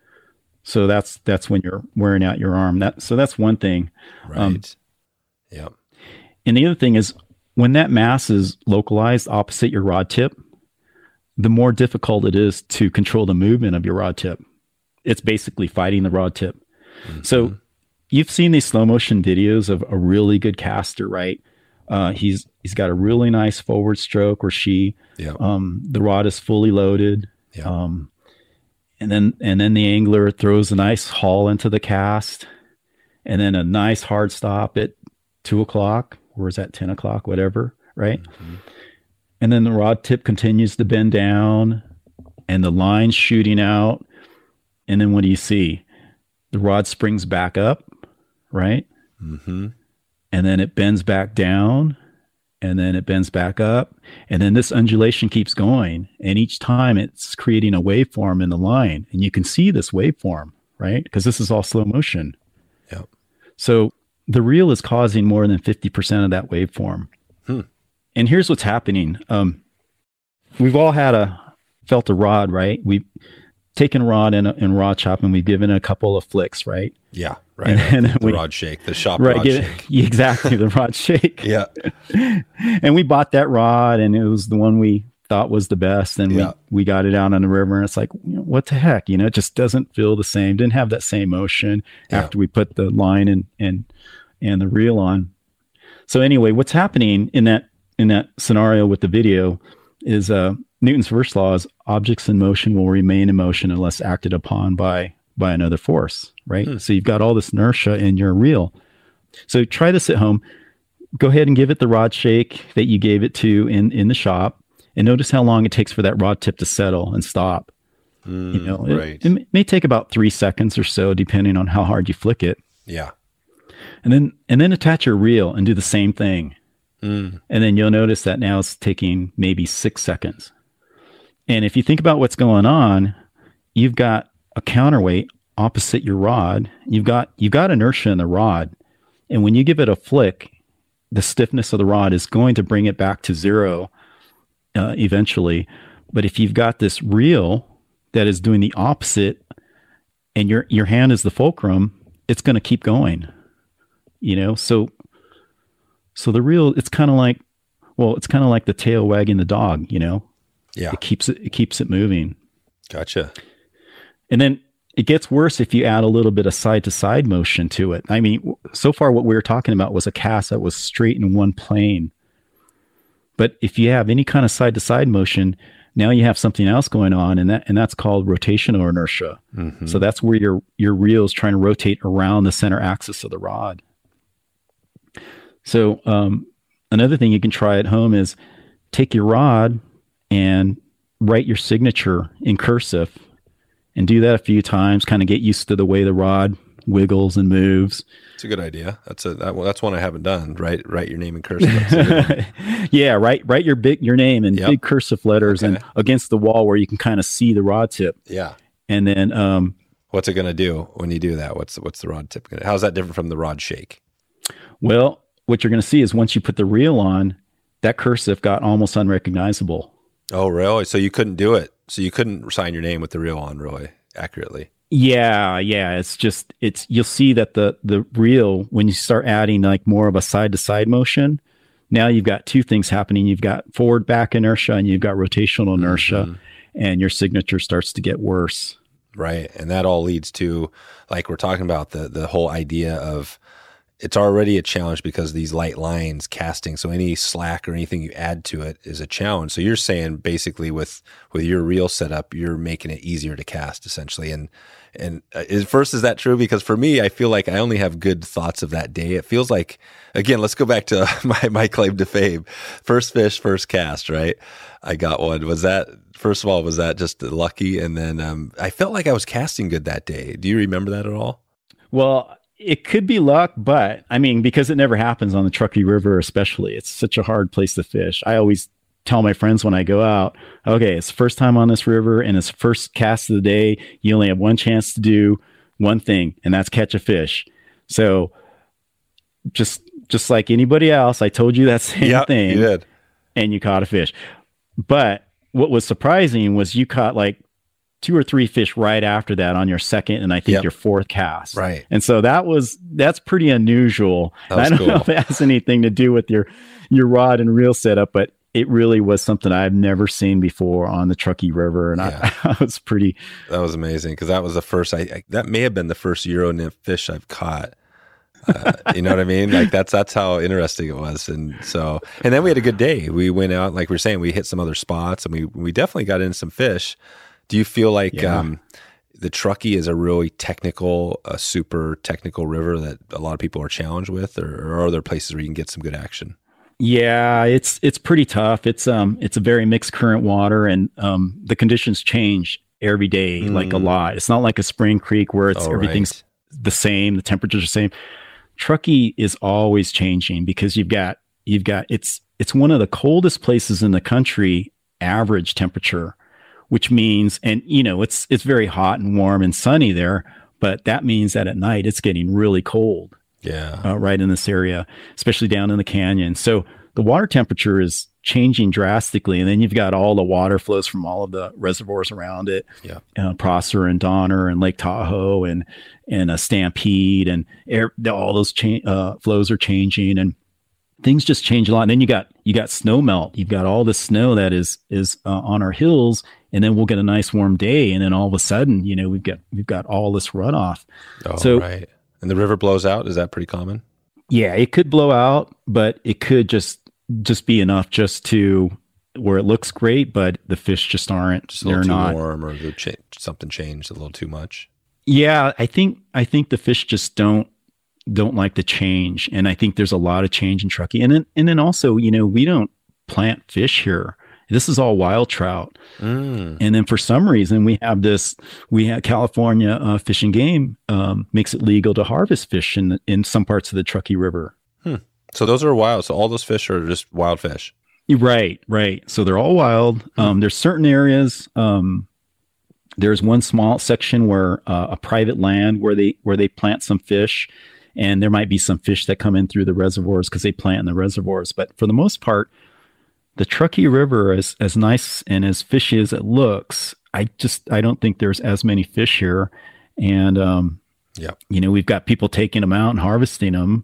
So that's that's when you're wearing out your arm. That so that's one thing. Right. Um, yeah. And the other thing is when that mass is localized opposite your rod tip, the more difficult it is to control the movement of your rod tip. It's basically fighting the rod tip. Mm-hmm. So you've seen these slow motion videos of a really good caster, right? Uh, he's he's got a really nice forward stroke, or she. Yeah. Um, the rod is fully loaded. Yeah. Um, and then and then the angler throws a nice haul into the cast, and then a nice hard stop at two o'clock, or is that ten o'clock, whatever, right? Mm-hmm. And then the rod tip continues to bend down, and the line's shooting out. And then what do you see? The rod springs back up, right? Mm-hmm. And then it bends back down, and then it bends back up, and then this undulation keeps going. And each time it's creating a waveform in the line, and you can see this waveform, right? Because this is all slow motion. Yep. So the reel is causing more than fifty percent of that waveform. Hmm. And here's what's happening. Um, we've all had a felt a rod, right? We've taken a rod in, a, in rod shop, and we've given it a couple of flicks, right? Yeah, right. And, and the we, rod shake, the shop right, rod get, shake. Exactly, the rod shake. Yeah. And we bought that rod, and it was the one we thought was the best. And yeah. we, we got it out on the river, and it's like, you know, what the heck? You know, it just doesn't feel the same. Didn't have that same motion yeah. after we put the line and, and, and the reel on. So anyway, what's happening in that, in that scenario with the video is uh, Newton's first law is objects in motion will remain in motion unless acted upon by by another force, right? Hmm. So you've got all this inertia in your reel. So try this at home. Go ahead and give it the rod shake that you gave it to in, in the shop, and notice how long it takes for that rod tip to settle and stop. Mm, you know, right. it, it may take about three seconds or so, depending on how hard you flick it. Yeah. And then and then attach your reel and do the same thing. Mm. And then you'll notice that now it's taking maybe six seconds. And if you think about what's going on, you've got a counterweight opposite your rod. You've got you've got inertia in the rod. And when you give it a flick, the stiffness of the rod is going to bring it back to zero uh, eventually. But if you've got this reel that is doing the opposite, and your your hand is the fulcrum, it's going to keep going. You know, so so the reel, it's kind of like Well, it's kind of like the tail wagging the dog, you know? Yeah. It keeps it, it keeps it moving. Gotcha. And then it gets worse if you add a little bit of side to side motion to it. I mean, so far what we were talking about was a cast that was straight in one plane. But if you have any kind of side to side motion, now you have something else going on, and that and that's called rotational inertia. Mm-hmm. So that's where your your reel is trying to rotate around the center axis of the rod. So um, another thing you can try at home is take your rod and write your signature in cursive, and do that a few times. Kind of get used to the way the rod wiggles and moves. It's a good idea. That's a that, well, that's one I haven't done. Write write your name in cursive. Yeah, write write your big your name in yep. big cursive letters okay. and against the wall where you can kind of see the rod tip. Yeah. And then um, what's it going to do when you do that? What's what's the rod tip going to? How's that different from the rod shake? Well, what you're going to see is once you put the reel on, that cursive got almost unrecognizable. Oh, really? So you couldn't do it. So you couldn't sign your name with the reel on really accurately. Yeah, yeah. It's just it's you'll see that the the reel, when you start adding like more of a side to side motion, now you've got two things happening. You've got forward back inertia and you've got rotational inertia, mm-hmm. and your signature starts to get worse. Right, and that all leads to, like we're talking about, the the whole idea of it's already a challenge because of these light lines casting. So any slack or anything you add to it is a challenge. So you're saying basically with with your reel setup, you're making it easier to cast essentially. And and uh, is, first, is that true? Because for me, I feel like I only have good thoughts of that day. It feels like, again, let's go back to my my claim to fame: first fish, first cast. Right? I got one. Was that first of all? Was that just lucky? And then um, I felt like I was casting good that day. Do you remember that at all? Well, it could be luck, but I mean, because it never happens on the Truckee River, especially, it's such a hard place to fish. I always tell my friends when I go out, okay, it's the first time on this river and it's first cast of the day. You only have one chance to do one thing, and that's catch a fish. So just, just like anybody else, I told you that same yep, thing, you did. And you caught a fish. But what was surprising was you caught like two or three fish right after that on your second and I think yep. your fourth cast. Right. And so that was, that's pretty unusual. I don't cool. know if it has anything to do with your, your rod and reel setup, but it really was something I've never seen before on the Truckee River. And yeah. I, I was pretty. That was amazing. Cause that was the first, I, I that may have been the first Euro nymph fish I've caught. Uh, you know what I mean? Like that's, that's how interesting it was. And so, and then we had a good day. We went out, like we were saying, we hit some other spots and we, we definitely got in some fish. Do you feel like yeah. um, the Truckee is a really technical, a super technical river that a lot of people are challenged with, or, or are there places where you can get some good action? Yeah, it's it's pretty tough. It's um it's a very mixed current water, and um the conditions change every day, mm. like a lot. It's not like a spring creek where it's oh, everything's right. the same, the temperatures are the same. Truckee is always changing because you've got you've got it's it's one of the coldest places in the country, average temperature. Which means, and you know, it's it's very hot and warm and sunny there, but that means that at night it's getting really cold. Yeah, uh, right in this area, especially down in the canyon. So the water temperature is changing drastically, and then you've got all the water flows from all of the reservoirs around it. Yeah, uh, Prosser and Donner and Lake Tahoe and and a Stampede and air, all those cha- uh, flows are changing and. Things just change a lot. And then you got you got snow melt. You've got all this snow that is is uh, on our hills, and then we'll get a nice warm day, and then all of a sudden, you know, we've got we've got all this runoff. Oh, so, right. And the river blows out. Is that pretty common? Yeah, it could blow out, but it could just just be enough just to where it looks great, but the fish just aren't. Just a little they're too not warm, or cha- something changed a little too much. Yeah, I think I think the fish just don't. don't like the change. And I think there's a lot of change in Truckee. And then, and then also, you know, we don't plant fish here. This is all wild trout. Mm. And then for some reason we have this, we have California uh, Fish and Game um, makes it legal to harvest fish in, in some parts of the Truckee River. Hmm. So those are wild. So all those fish are just wild fish. Right, right. So they're all wild. Hmm. Um, there's certain areas, um, there's one small section where uh, a private land where they, where they plant some fish. And there might be some fish that come in through the reservoirs because they plant in the reservoirs. But for the most part, the Truckee River, as as nice and as fishy as it looks, I just I don't think there's as many fish here. And um, yeah, you know, we've got people taking them out and harvesting them.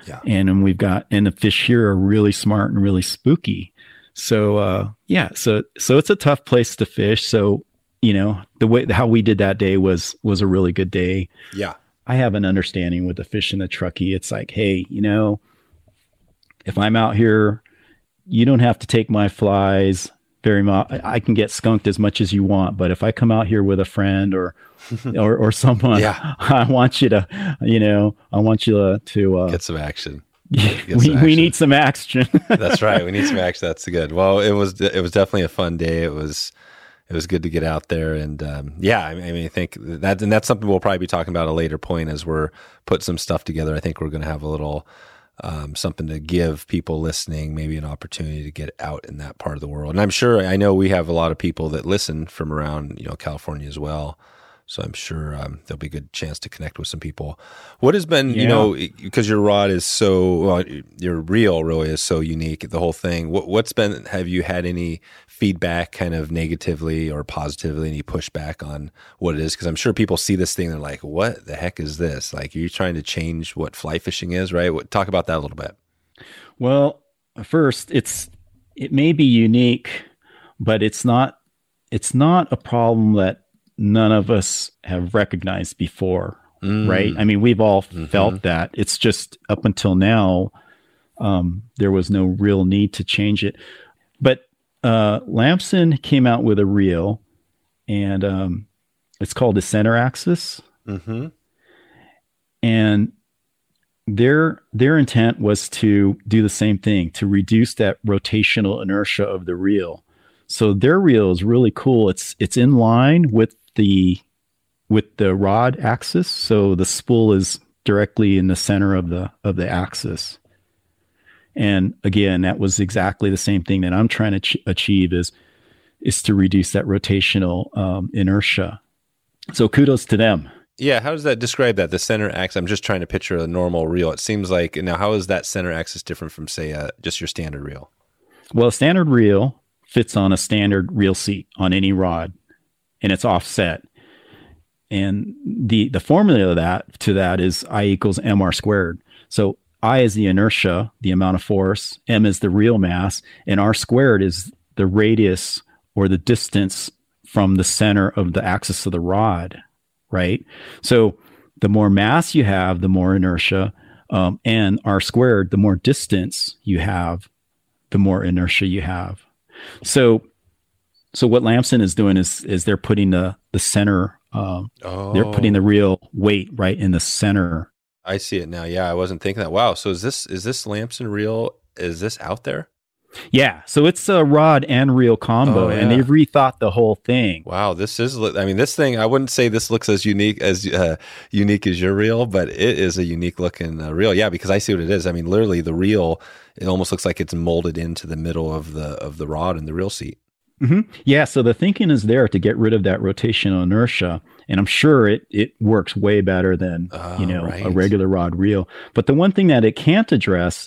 Yeah. And, and we've got, and the fish here are really smart and really spooky. So, uh, yeah, so, so it's a tough place to fish. So, you know, the way, how we did that day was, was a really good day. Yeah. I have an understanding with the fish and the truckee. It's like, hey, you know, if I'm out here, you don't have to take my flies very much. I can get skunked as much as you want, but if I come out here with a friend or, or, or someone, yeah. I want you to, you know, I want you to, to uh, get some action. Get we, some action. We need some action. That's right. We need some action. That's good. Well, it was, it was definitely a fun day. It was, it was good to get out there. And, um, yeah, I mean, I think that, and that's something we'll probably be talking about at a later point as we're putting some stuff together. I think we're going to have a little, Um, something to give people listening, maybe an opportunity to get out in that part of the world. And I'm sure, I know we have a lot of people that listen from around, you know, California as well. So I'm sure um, there'll be a good chance to connect with some people. What has been, yeah. you know, because your rod is so, well, your reel really is so unique, the whole thing. What, what's been, have you had any feedback kind of negatively or positively, any pushback on what it is? Because I'm sure people see this thing, they're like, what the heck is this? Like, are you trying to change what fly fishing is, right? What, talk about that a little bit. Well, first, it's, it may be unique, but it's not, it's not a problem that none of us have recognized before, mm. right? I mean, we've all mm-hmm. felt that. It's just up until now, um, there was no real need to change it. But uh, Lamson came out with a reel, and um, it's called the Center Axis. Mm-hmm. And their their intent was to do the same thing, to reduce that rotational inertia of the reel. So their reel is really cool. It's it's in line with the with the rod axis, so the spool is directly in the center of the of the axis. And again, that was exactly the same thing that I'm trying to ch- achieve is is to reduce that rotational um, inertia. So kudos to them. Yeah, how does that describe that? The center axis. I'm just trying to picture a normal reel. It seems like now, how is that center axis different from, say, uh, just your standard reel? Well, a standard reel fits on a standard reel seat on any rod, and it's offset. And the the formula of that to that is I equals mr squared. So I is the inertia, the amount of force, m is the reel mass, and r squared is the radius or the distance from the center of the axis of the rod, right? So the more mass you have, the more inertia, um, and r squared, the more distance you have, the more inertia you have. So So what Lamson is doing is is they're putting the the center, um, oh. they're putting the real weight right in the center. I see it now. Yeah, I wasn't thinking that. Wow. So is this is this Lamson reel? Is this out there? Yeah. So it's a rod and reel combo, oh, yeah. and they've rethought the whole thing. Wow. This is. I mean, this thing. I wouldn't say this looks as unique as uh, unique as your reel, but it is a unique looking uh, reel. Yeah, because I see what it is. I mean, literally, the reel. It almost looks like it's molded into the middle of the of the rod and the reel seat. Mm-hmm. Yeah, so the thinking is there to get rid of that rotational inertia, and I'm sure it it works way better than oh, you know right. a regular rod reel. But the one thing that it can't address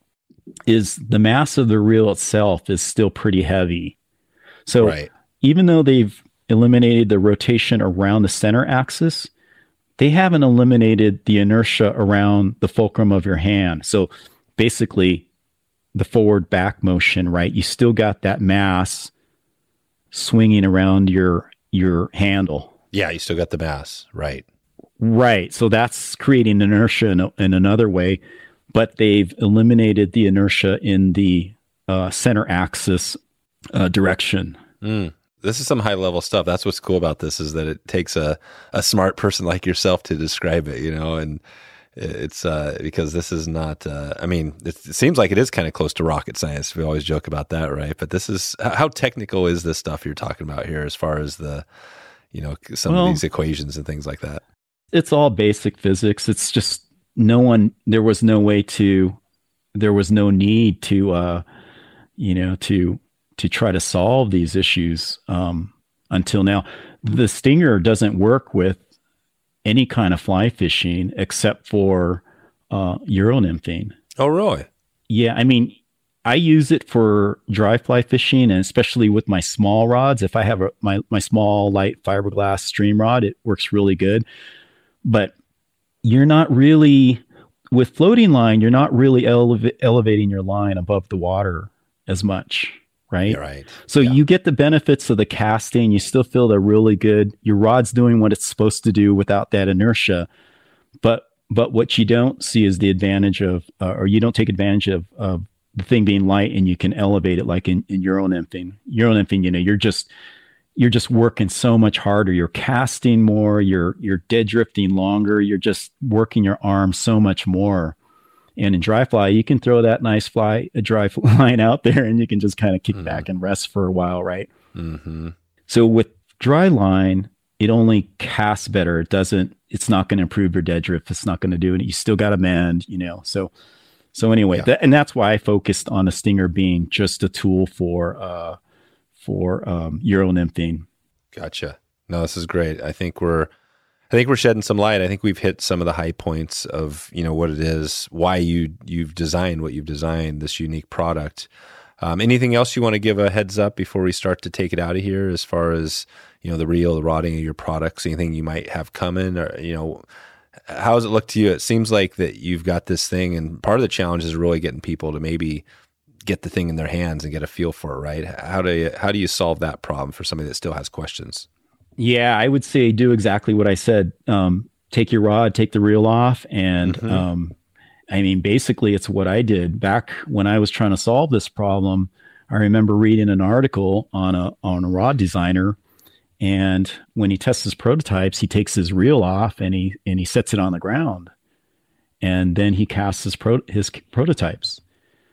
is the mass of the reel itself is still pretty heavy. So right. even though they've eliminated the rotation around the center axis, they haven't eliminated the inertia around the fulcrum of your hand. So basically, the forward back motion, right? You still got that mass swinging around your your handle. Yeah, you still got the mass, right? Right. So that's creating inertia in, a, in another way, but they've eliminated the inertia in the uh, center axis uh, direction. Mm. This is some high level stuff. That's what's cool about this is that it takes a, a smart person like yourself to describe it, you know, and it's uh, because this is not, uh, I mean, it, it seems like it is kind of close to rocket science. We always joke about that, right? But this is, how technical is this stuff you're talking about here as far as the, you know, some well, of these equations and things like that? It's all basic physics. It's just no one, there was no way to, there was no need to, uh, you know, to, to try to solve these issues um, until now. The Stinger doesn't work with any kind of fly fishing except for uh, Euro nymphing. Oh, really? Yeah. I mean, I use it for dry fly fishing, and especially with my small rods. If I have a, my, my small light fiberglass stream rod, it works really good. But you're not really, with floating line, you're not really eleva- elevating your line above the water as much, right? You're right. So Yeah. you get the benefits of the casting. You still feel they're really good. Your rod's doing what it's supposed to do without that inertia. But but what you don't see is the advantage of, uh, or you don't take advantage of, of the thing being light, and you can elevate it like in, in Euro nymphing. Euro nymphing, you know, you're just you're just working so much harder. You're casting more. You're you're dead drifting longer. You're just working your arm so much more. And in dry fly, you can throw that nice fly, a dry line out there, and you can just kind of kick mm-hmm. back and rest for a while, right? Mm-hmm. So with dry line, it only casts better. It doesn't. It's not going to improve your dead drift. It's not going to do it. You still got to mend, you know. So, so anyway, yeah. that, and that's why I focused on the Stinger being just a tool for uh, for um, Euro nymphing. Gotcha. No, this is great. I think we're. I think we're shedding some light. I think we've hit some of the high points of, you know, what it is, why you you've designed what you've designed, this unique product. Um, anything else you want to give a heads up before we start to take it out of here, as far as, you know, the reel, the rodding of your products, anything you might have coming, or, you know, how does it look to you? It seems like that you've got this thing, and part of the challenge is really getting people to maybe get the thing in their hands and get a feel for it, right? How do you, how do you solve that problem for somebody that still has questions? Yeah, I would say do exactly what I said. Um, take your rod, take the reel off. And mm-hmm. um, I mean, basically it's what I did back when I was trying to solve this problem. I remember reading an article on a, on a rod designer. And when he tests his prototypes, he takes his reel off and he, and he sets it on the ground. And then he casts his pro, his prototypes.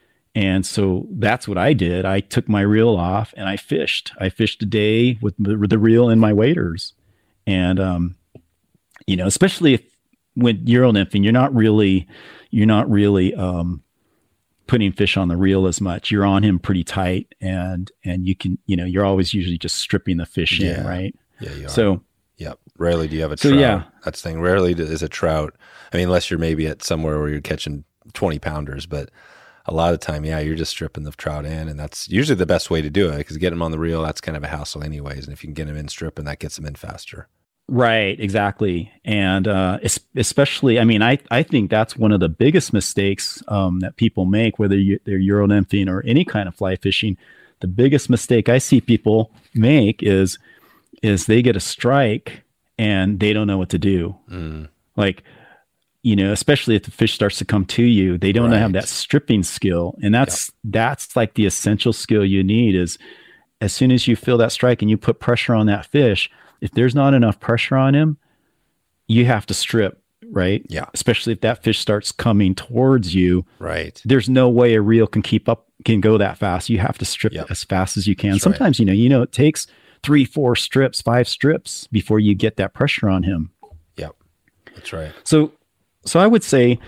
And so that's what I did. I took my reel off and I fished. I fished a day with the, with the reel and my waders. And, um, you know, especially if when Euro nymphing, you're not really, you're not really um, putting fish on the reel as much. You're on him pretty tight, and, and you can, you know, you're always usually just stripping the fish yeah. in, right? Yeah, you are. So, yep. Rarely do you have a so, trout. Yeah. That's the thing. Rarely is a trout. I mean, unless you're maybe at somewhere where you're catching twenty pounders, but a lot of the time, yeah, you're just stripping the trout in, and that's usually the best way to do it, because getting them on the reel, that's kind of a hassle anyways. And if you can get them in stripping, that gets them in faster. Right, exactly. And uh, especially, I mean, I, I think that's one of the biggest mistakes um, that people make, whether you, they're Euro nymphing or any kind of fly fishing. The biggest mistake I see people make is, is they get a strike and they don't know what to do. Mm. Like, you know, especially if the fish starts to come to you, they don't right. have that stripping skill. And that's, yep. that's like the essential skill you need is, as soon as you feel that strike and you put pressure on that fish, if there's not enough pressure on him, you have to strip, right? Yeah. Especially if that fish starts coming towards you. Right. There's no way a reel can keep up, can go that fast. You have to strip yep. as fast as you can. That's Sometimes, right. you know, you know, it takes three, four strips, five strips before you get that pressure on him. Yep. That's right. So, So I would say,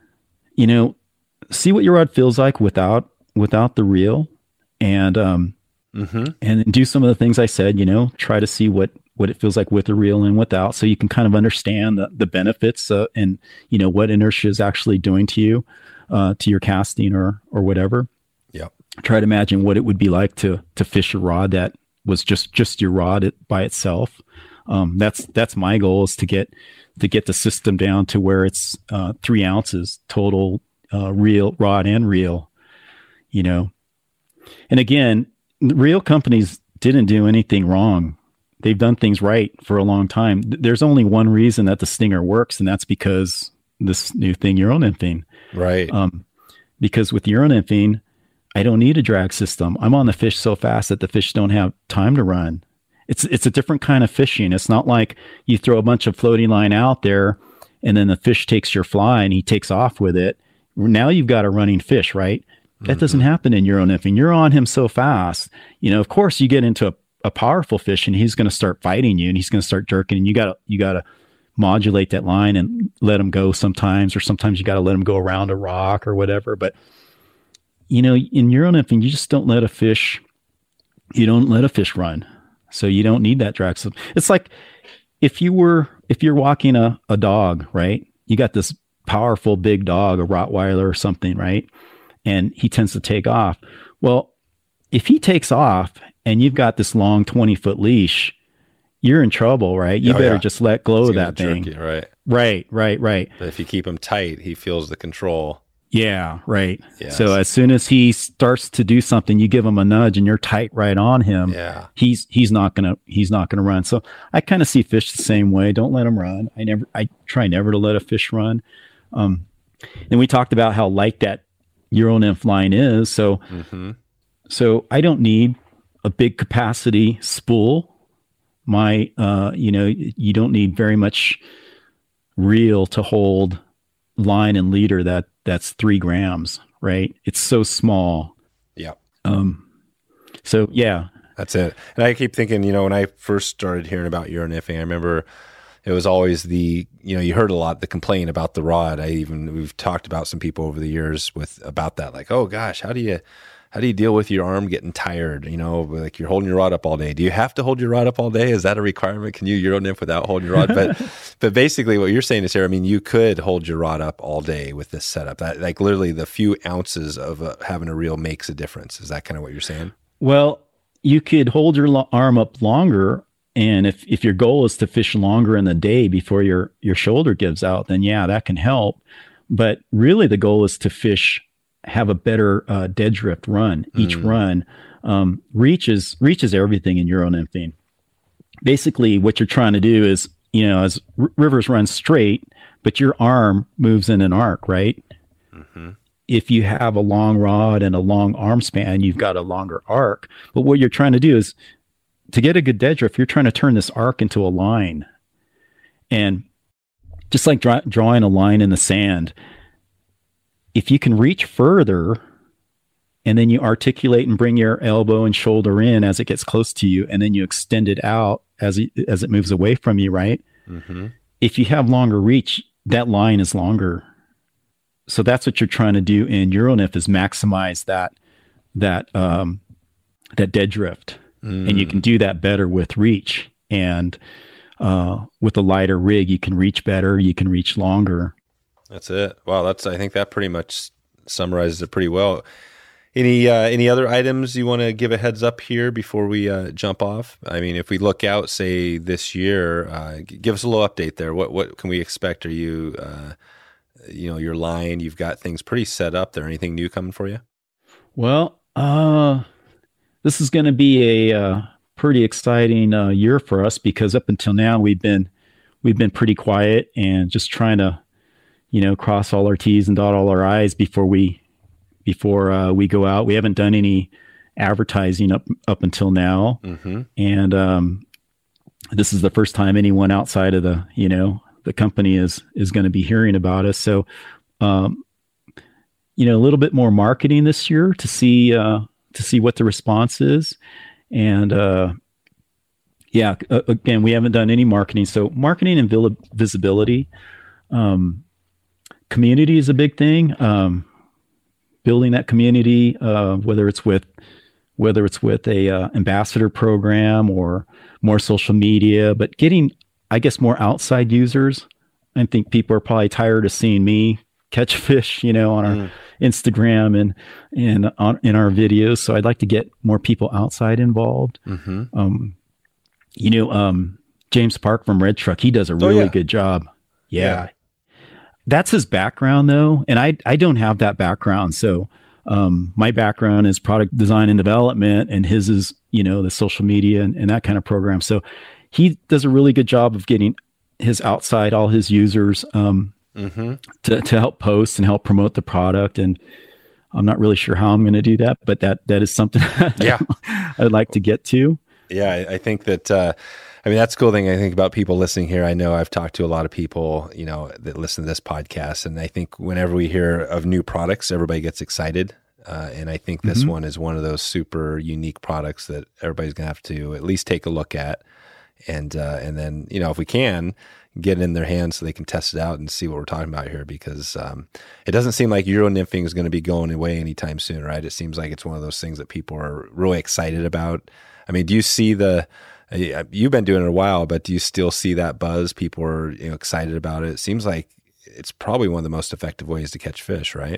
you know, see what your rod feels like without without the reel, and um, mm-hmm. and do some of the things I said. You know, try to see what what it feels like with the reel and without, so you can kind of understand the the benefits uh, and you know what inertia is actually doing to you, uh, to your casting or or whatever. Yeah. Try to imagine what it would be like to to fish a rod that was just just your rod by itself. Um, that's that's my goal, is to get. to get the system down to where it's uh, three ounces total uh, reel, rod and reel, you know. And again, the reel companies didn't do anything wrong. They've done things right for a long time. There's only one reason that the Stinger works, and that's because this new thing, Euro nymphing. Right. Um, because with Euro nymphing, I don't need a drag system. I'm on the fish so fast that the fish don't have time to run. It's it's a different kind of fishing. It's not like you throw a bunch of floating line out there and then the fish takes your fly and he takes off with it. Now you've got a running fish, right? Mm-hmm. That doesn't happen in Euro nymphing. You're on him so fast. You know, of course you get into a, a powerful fish and he's going to start fighting you and he's going to start jerking, and you got to you got to modulate that line and let him go sometimes, or sometimes you got to let him go around a rock or whatever. But you know, in Euro nymphing, you just don't let a fish you don't let a fish run. So you don't need that drag system. It's like if you were, if you're walking a, a dog, right? You got this powerful big dog, a Rottweiler or something, right? And he tends to take off. Well, if he takes off and you've got this long twenty foot leash, you're in trouble, right? You Oh, better yeah. just let go He's of gonna that jerk thing. you, right? Right, right, right. But if you keep him tight, he feels the control. Yeah, right. Yes. So as soon as he starts to do something, you give him a nudge and you're tight right on him. Yeah. He's he's not gonna he's not gonna run. So I kind of see fish the same way. Don't let them run. I never I try never to let a fish run. Um, and we talked about how light that Euro nymph line is. So Mm-hmm. so I don't need a big capacity spool. My uh, you know, you don't need very much reel to hold line and leader that that's three grams, right? It's so small. Yeah. Um, so yeah, That's it. And I keep thinking, you know, when I first started hearing about Euro nymphing, I remember it was always the, you know, you heard a lot the complaint about the rod. I even we've talked about some people over the years with about that, like, oh gosh, how do you how do you deal with your arm getting tired? You know, like you're holding your rod up all day. Do you have to hold your rod up all day? Is that a requirement? Can you Euro nymph without holding your rod? But but basically what you're saying is here, I mean, you could hold your rod up all day with this setup. That like literally the few ounces of uh, having a reel makes a difference. Is that kind of what you're saying? well, you could hold your lo- arm up longer, and if if your goal is to fish longer in the day before your your shoulder gives out, then yeah, that can help. But really, the goal is to fish have a better uh, dead drift run each Mm. run. Um, reach is reach is everything in Euro nymphing. Basically, what you're trying to do is, you know, as r- rivers run straight, but your arm moves in an arc, right? Mm-hmm. If you have a long rod and a long arm span, you've got a longer arc. But what you're trying to do is to get a good dead drift, you're trying to turn this arc into a line. And just like draw, drawing a line in the sand, if you can reach further and then you articulate and bring your elbow and shoulder in as it gets close to you, and then you extend it out as it, as it moves away from you, right? Mm-hmm. If you have longer reach, that line is longer. So that's what you're trying to do in Euro nymph is maximize that that um, that dead drift, Mm. and you can do that better with reach. And uh, with a lighter rig, you can reach better, you can reach longer. That's it. Wow, that's. I think that pretty much summarizes it pretty well. Any uh, any other items you want to give a heads up here before we uh, jump off? I mean, if we look out, say this year, uh, g- give us a little update there. What what can we expect? Are you, uh, you know, your line? You've got things pretty set up there. Anything new coming for you? Well, uh, this is going to be a uh, pretty exciting uh, year for us, because up until now we've been we've been pretty quiet and just trying to, you know, cross all our T's and dot all our I's before we before uh, we go out. We haven't done any advertising up up until now, Mm-hmm. and um, this is the first time anyone outside of the you know the company is is going to be hearing about us. So, um, you know, a little bit more marketing this year to see uh, to see what the response is, and uh, yeah, uh, again, we haven't done any marketing. So, marketing and vil- visibility. Um, community is a big thing. Um, building that community, uh, whether it's with whether it's with a uh, ambassador program or more social media, but getting, I guess, more outside users. I think people are probably tired of seeing me catch fish, you know, on our Mm. Instagram and and on in our videos. So I'd like to get more people outside involved. Mm-hmm. Um, you know, um, James Park from Red Truck, he does a really yeah. good job. Yeah. Yeah. That's his background though. And I, I don't have that background. So, um, my background is product design and development, and his is, you know, the social media and, and that kind of program. So he does a really good job of getting his outside, all his users, um, Mm-hmm. to, to help post and help promote the product. And I'm not really sure how I'm going to do that, but that, that is something Yeah. I'd like to get to. Yeah, I, I think that, uh, I mean, that's the cool thing I think about people listening here. I know I've talked to a lot of people, you know, that listen to this podcast, and I think whenever we hear of new products, everybody gets excited. Uh, and I think this Mhm. one is one of those super unique products that everybody's going to have to at least take a look at. And, uh, and then, you know, if we can, get it in their hands so they can test it out and see what we're talking about here, because um, it doesn't seem like Euro nymphing is going to be going away anytime soon, right? It seems like it's one of those things that people are really excited about. I mean, do you see the, uh, you've been doing it a while, but do you still see that buzz? People are, you know, excited about it. It seems like it's probably one of the most effective ways to catch fish, right?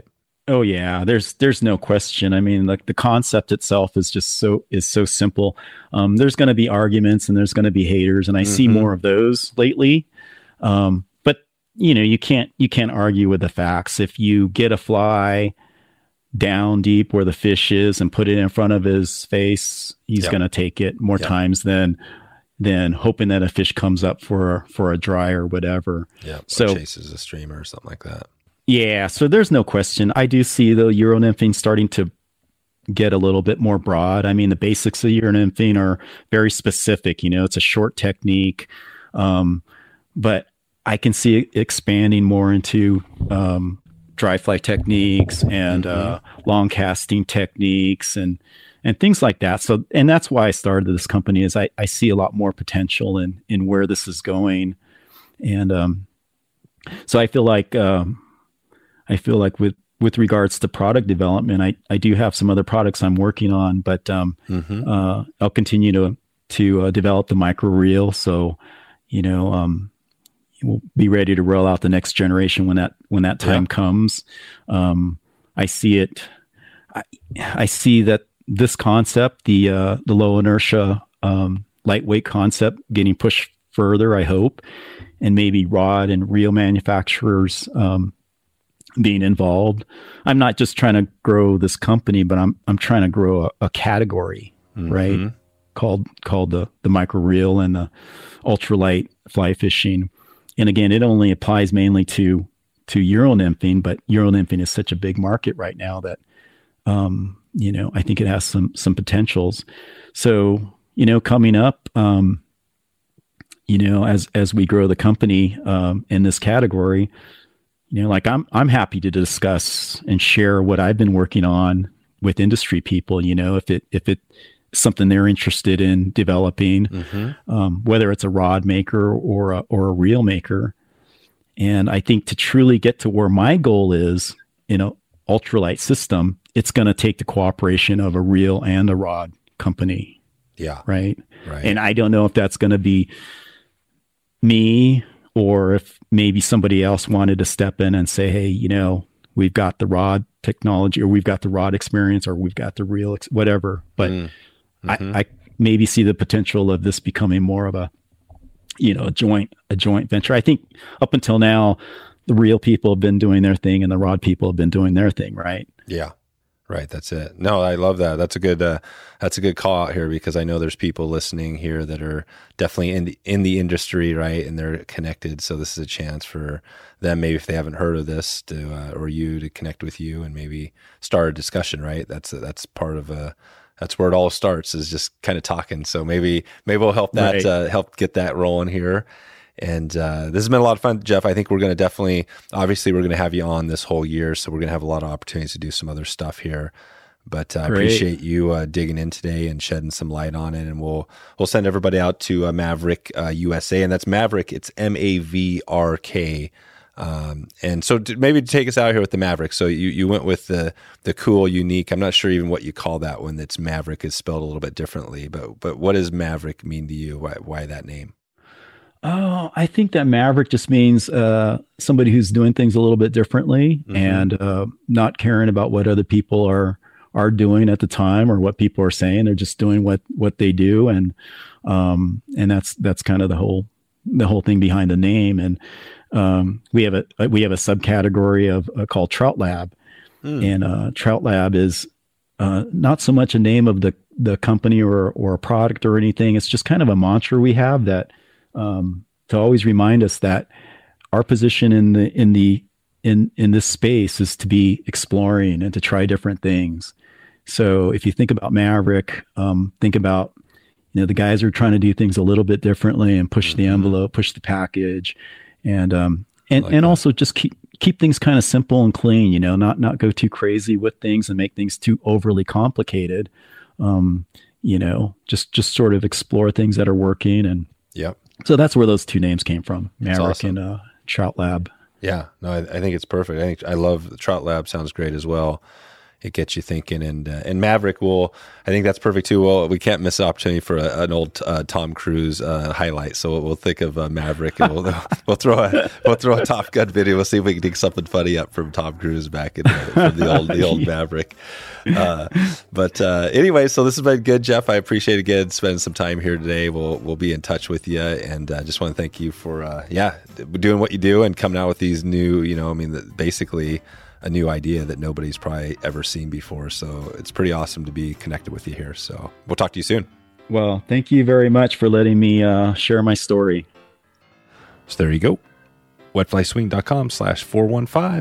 Oh yeah, there's there's no question. I mean, like the concept itself is just so is so simple. Um, there's going to be arguments and there's going to be haters, and I mm-hmm. see more of those lately. Um, but you know, you can't you can't argue with the facts. If you get a fly down deep where the fish is and put it in front of his face, he's yep. going to take it more yep. times than than hoping that a fish comes up for for a dry or whatever. Yeah, so chases a streamer or something like that. Yeah, so there's no question. I do see the Euro nymphing starting to get a little bit more broad. I mean, the basics of Euro nymphing are very specific. You know, it's a short technique, um, but I can see it expanding more into um, dry fly techniques and mm-hmm. uh, long casting techniques and and things like that. So, and that's why I started this company. Is I, I see a lot more potential in in where this is going, and um, so I feel like. Um, I feel like with, with regards to product development, I, I do have some other products I'm working on, but um, mm-hmm. uh, I'll continue to to uh, develop the micro reel. So, you know, um, we'll be ready to roll out the next generation when that when that time yeah. comes. Um, I see it. I, I see that this concept, the uh, the low inertia, um, lightweight concept, getting pushed further. I hope, and maybe rod and reel manufacturers. Um, being involved. I'm not just trying to grow this company, but I'm I'm trying to grow a, a category, mm-hmm. right? Called called the the micro reel and the ultralight fly fishing. And again, it only applies mainly to to Euro nymphing, but Euro nymphing is such a big market right now that um, you know, I think it has some some potentials. So, you know, coming up, um, you know, as as we grow the company um, in this category. You know, like I'm, I'm happy to discuss and share what I've been working on with industry people. You know, if it, if it's something they're interested in developing, mm-hmm. um, whether it's a rod maker or a, or a reel maker. And I think to truly get to where my goal is in an ultralight system, it's going to take the cooperation of a reel and a rod company. Yeah. Right. Right. And I don't know if that's going to be me. Or if maybe somebody else wanted to step in and say, hey, you know, we've got the rod technology or we've got the rod experience or we've got the reel, ex- whatever. But mm-hmm. I, I maybe see the potential of this becoming more of a, you know, a joint, a joint venture. I think up until now, the reel people have been doing their thing and the rod people have been doing their thing, right? Yeah. Right. That's it. No, I love that. That's a good, uh, that's a good call out here because I know there's people listening here that are definitely in the, in the industry, right. And they're connected. So this is a chance for them, maybe if they haven't heard of this to, uh, or you to connect with you and maybe start a discussion, right. That's, a, that's part of a, that's where it all starts is just kind of talking. So maybe, maybe we'll help that, right. uh, help get that rolling here. And uh, this has been a lot of fun, Jeff. I think we're going to definitely, obviously, we're going to have you on this whole year, so we're going to have a lot of opportunities to do some other stuff here. But uh, I appreciate you uh, digging in today and shedding some light on it. And we'll we'll send everybody out to uh, Maverick uh, U S A, and that's Maverick. It's M A V R K. Um, and so to, maybe to take us out here with the Maverick. So you, you went with the the cool, unique. I'm not sure even what you call that one. That's Maverick is spelled a little bit differently. But but what does Maverick mean to you? Why why that name? Oh, I think that Maverick just means uh, somebody who's doing things a little bit differently mm-hmm. and uh, not caring about what other people are are doing at the time or what people are saying. They're just doing what what they do, and um, and that's that's kind of the whole the whole thing behind the name. And um, we have a we have a subcategory of uh, called Trout Lab, mm. and uh, Trout Lab is uh, not so much a name of the the company or or a product or anything. It's just kind of a mantra we have that. Um, to always remind us that our position in the in the in in this space is to be exploring and to try different things. So if you think about Maverick, um, think about you know the guys are trying to do things a little bit differently and push mm-hmm. the envelope, push the package, and um, and like and that. Also just keep keep things kind of simple and clean. You know, not not go too crazy with things and make things too overly complicated. Um, you know, just just sort of explore things that are working and. Yep. So that's where those two names came from, Maverick awesome. and uh, Trout Lab. Yeah, no, I, I think it's perfect. I think I love the Trout Lab. Sounds great as well. it gets you thinking. And uh, and Maverick will, I think that's perfect too. Well, we can't miss the opportunity for a, an old uh, Tom Cruise uh, highlight. So we'll think of uh, Maverick, and we'll we'll throw a we'll throw a Top Gun video. We'll see if we can dig something funny up from Tom Cruise back in the, from the old the old yeah. Maverick. Uh, but uh, anyway, so this has been good, Jeff. I appreciate again spending some time here today. We'll we'll be in touch with you, and I uh, just want to thank you for uh, yeah doing what you do and coming out with these new, you know, I mean, basically a new idea that nobody's probably ever seen before. So it's pretty awesome to be connected with you here. So we'll talk to you soon. Well, thank you very much for letting me uh, share my story. So there you go. wetflyswing.com slash 415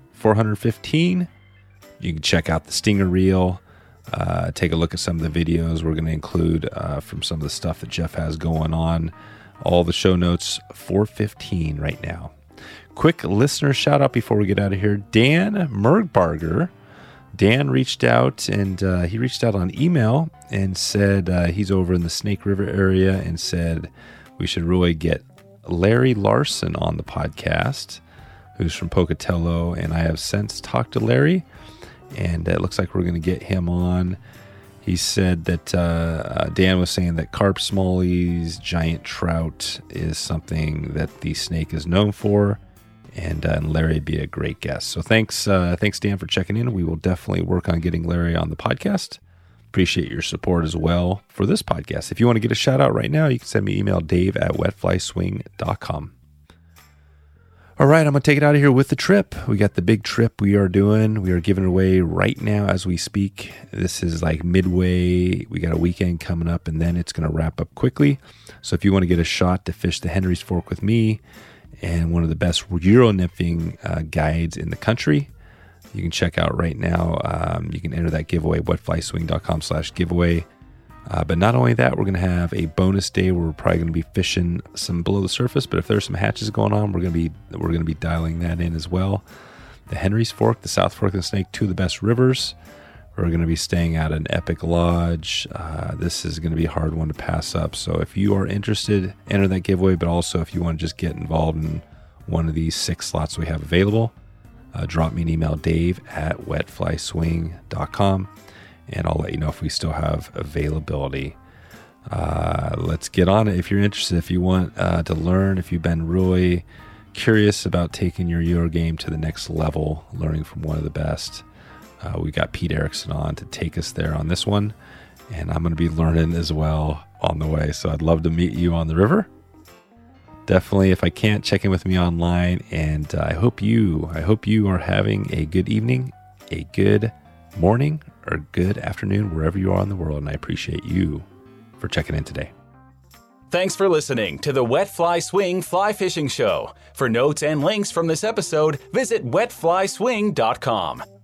415. You can check out the Stinger Reel, uh, take a look at some of the videos we're going to include uh, from some of the stuff that Jeff has going on. All the show notes, four fifteen right now. Quick listener shout out before we get out of here. Dan Mergbarger. Dan reached out, and uh, he reached out on email and said uh, he's over in the Snake River area and said we should really get Larry Larson on the podcast, who's from Pocatello. And I have since talked to Larry, and it looks like we're going to get him on. He said that uh, Dan was saying that carp, smallies, giant trout is something that the Snake is known for, and, uh, and Larry would be a great guest. So thanks, uh, thanks Dan, for checking in. We will definitely work on getting Larry on the podcast. Appreciate your support as well for this podcast. If you want to get a shout out right now, you can send me an email, dave at wetflyswing dot com. All right, I'm going to take it out of here with the trip. We got the big trip we are doing. We are giving it away right now as we speak. This is like midway. We got a weekend coming up, and then it's going to wrap up quickly. So if you want to get a shot to fish the Henry's Fork with me and one of the best Euro nymphing uh, guides in the country, you can check out right now. Um, you can enter that giveaway, wetflyswing.com slash giveaway. Uh, but not only that, we're going to have a bonus day where we're probably going to be fishing some below the surface. But if there's some hatches going on, we're going to be we're going to be dialing that in as well. The Henry's Fork, the South Fork of the Snake, two of the best rivers. We're going to be staying at an epic lodge. Uh, this is going to be a hard one to pass up. So if you are interested, enter that giveaway. But also if you want to just get involved in one of these six slots we have available, uh, drop me an email, dave at wetflyswing dot com. And I'll let you know if we still have availability. Uh, let's get on it. If you're interested, if you want uh, to learn, if you've been really curious about taking your Euro game to the next level, learning from one of the best, uh, we got Pete Erickson on to take us there on this one. And I'm going to be learning as well on the way. So I'd love to meet you on the river. Definitely, if I can't, check in with me online. And uh, I hope you, I hope you are having a good evening, a good morning, or good afternoon, wherever you are in the world. And I appreciate you for checking in today. Thanks for listening to the Wet Fly Swing Fly Fishing Show. For notes and links from this episode, visit wet fly swing dot com.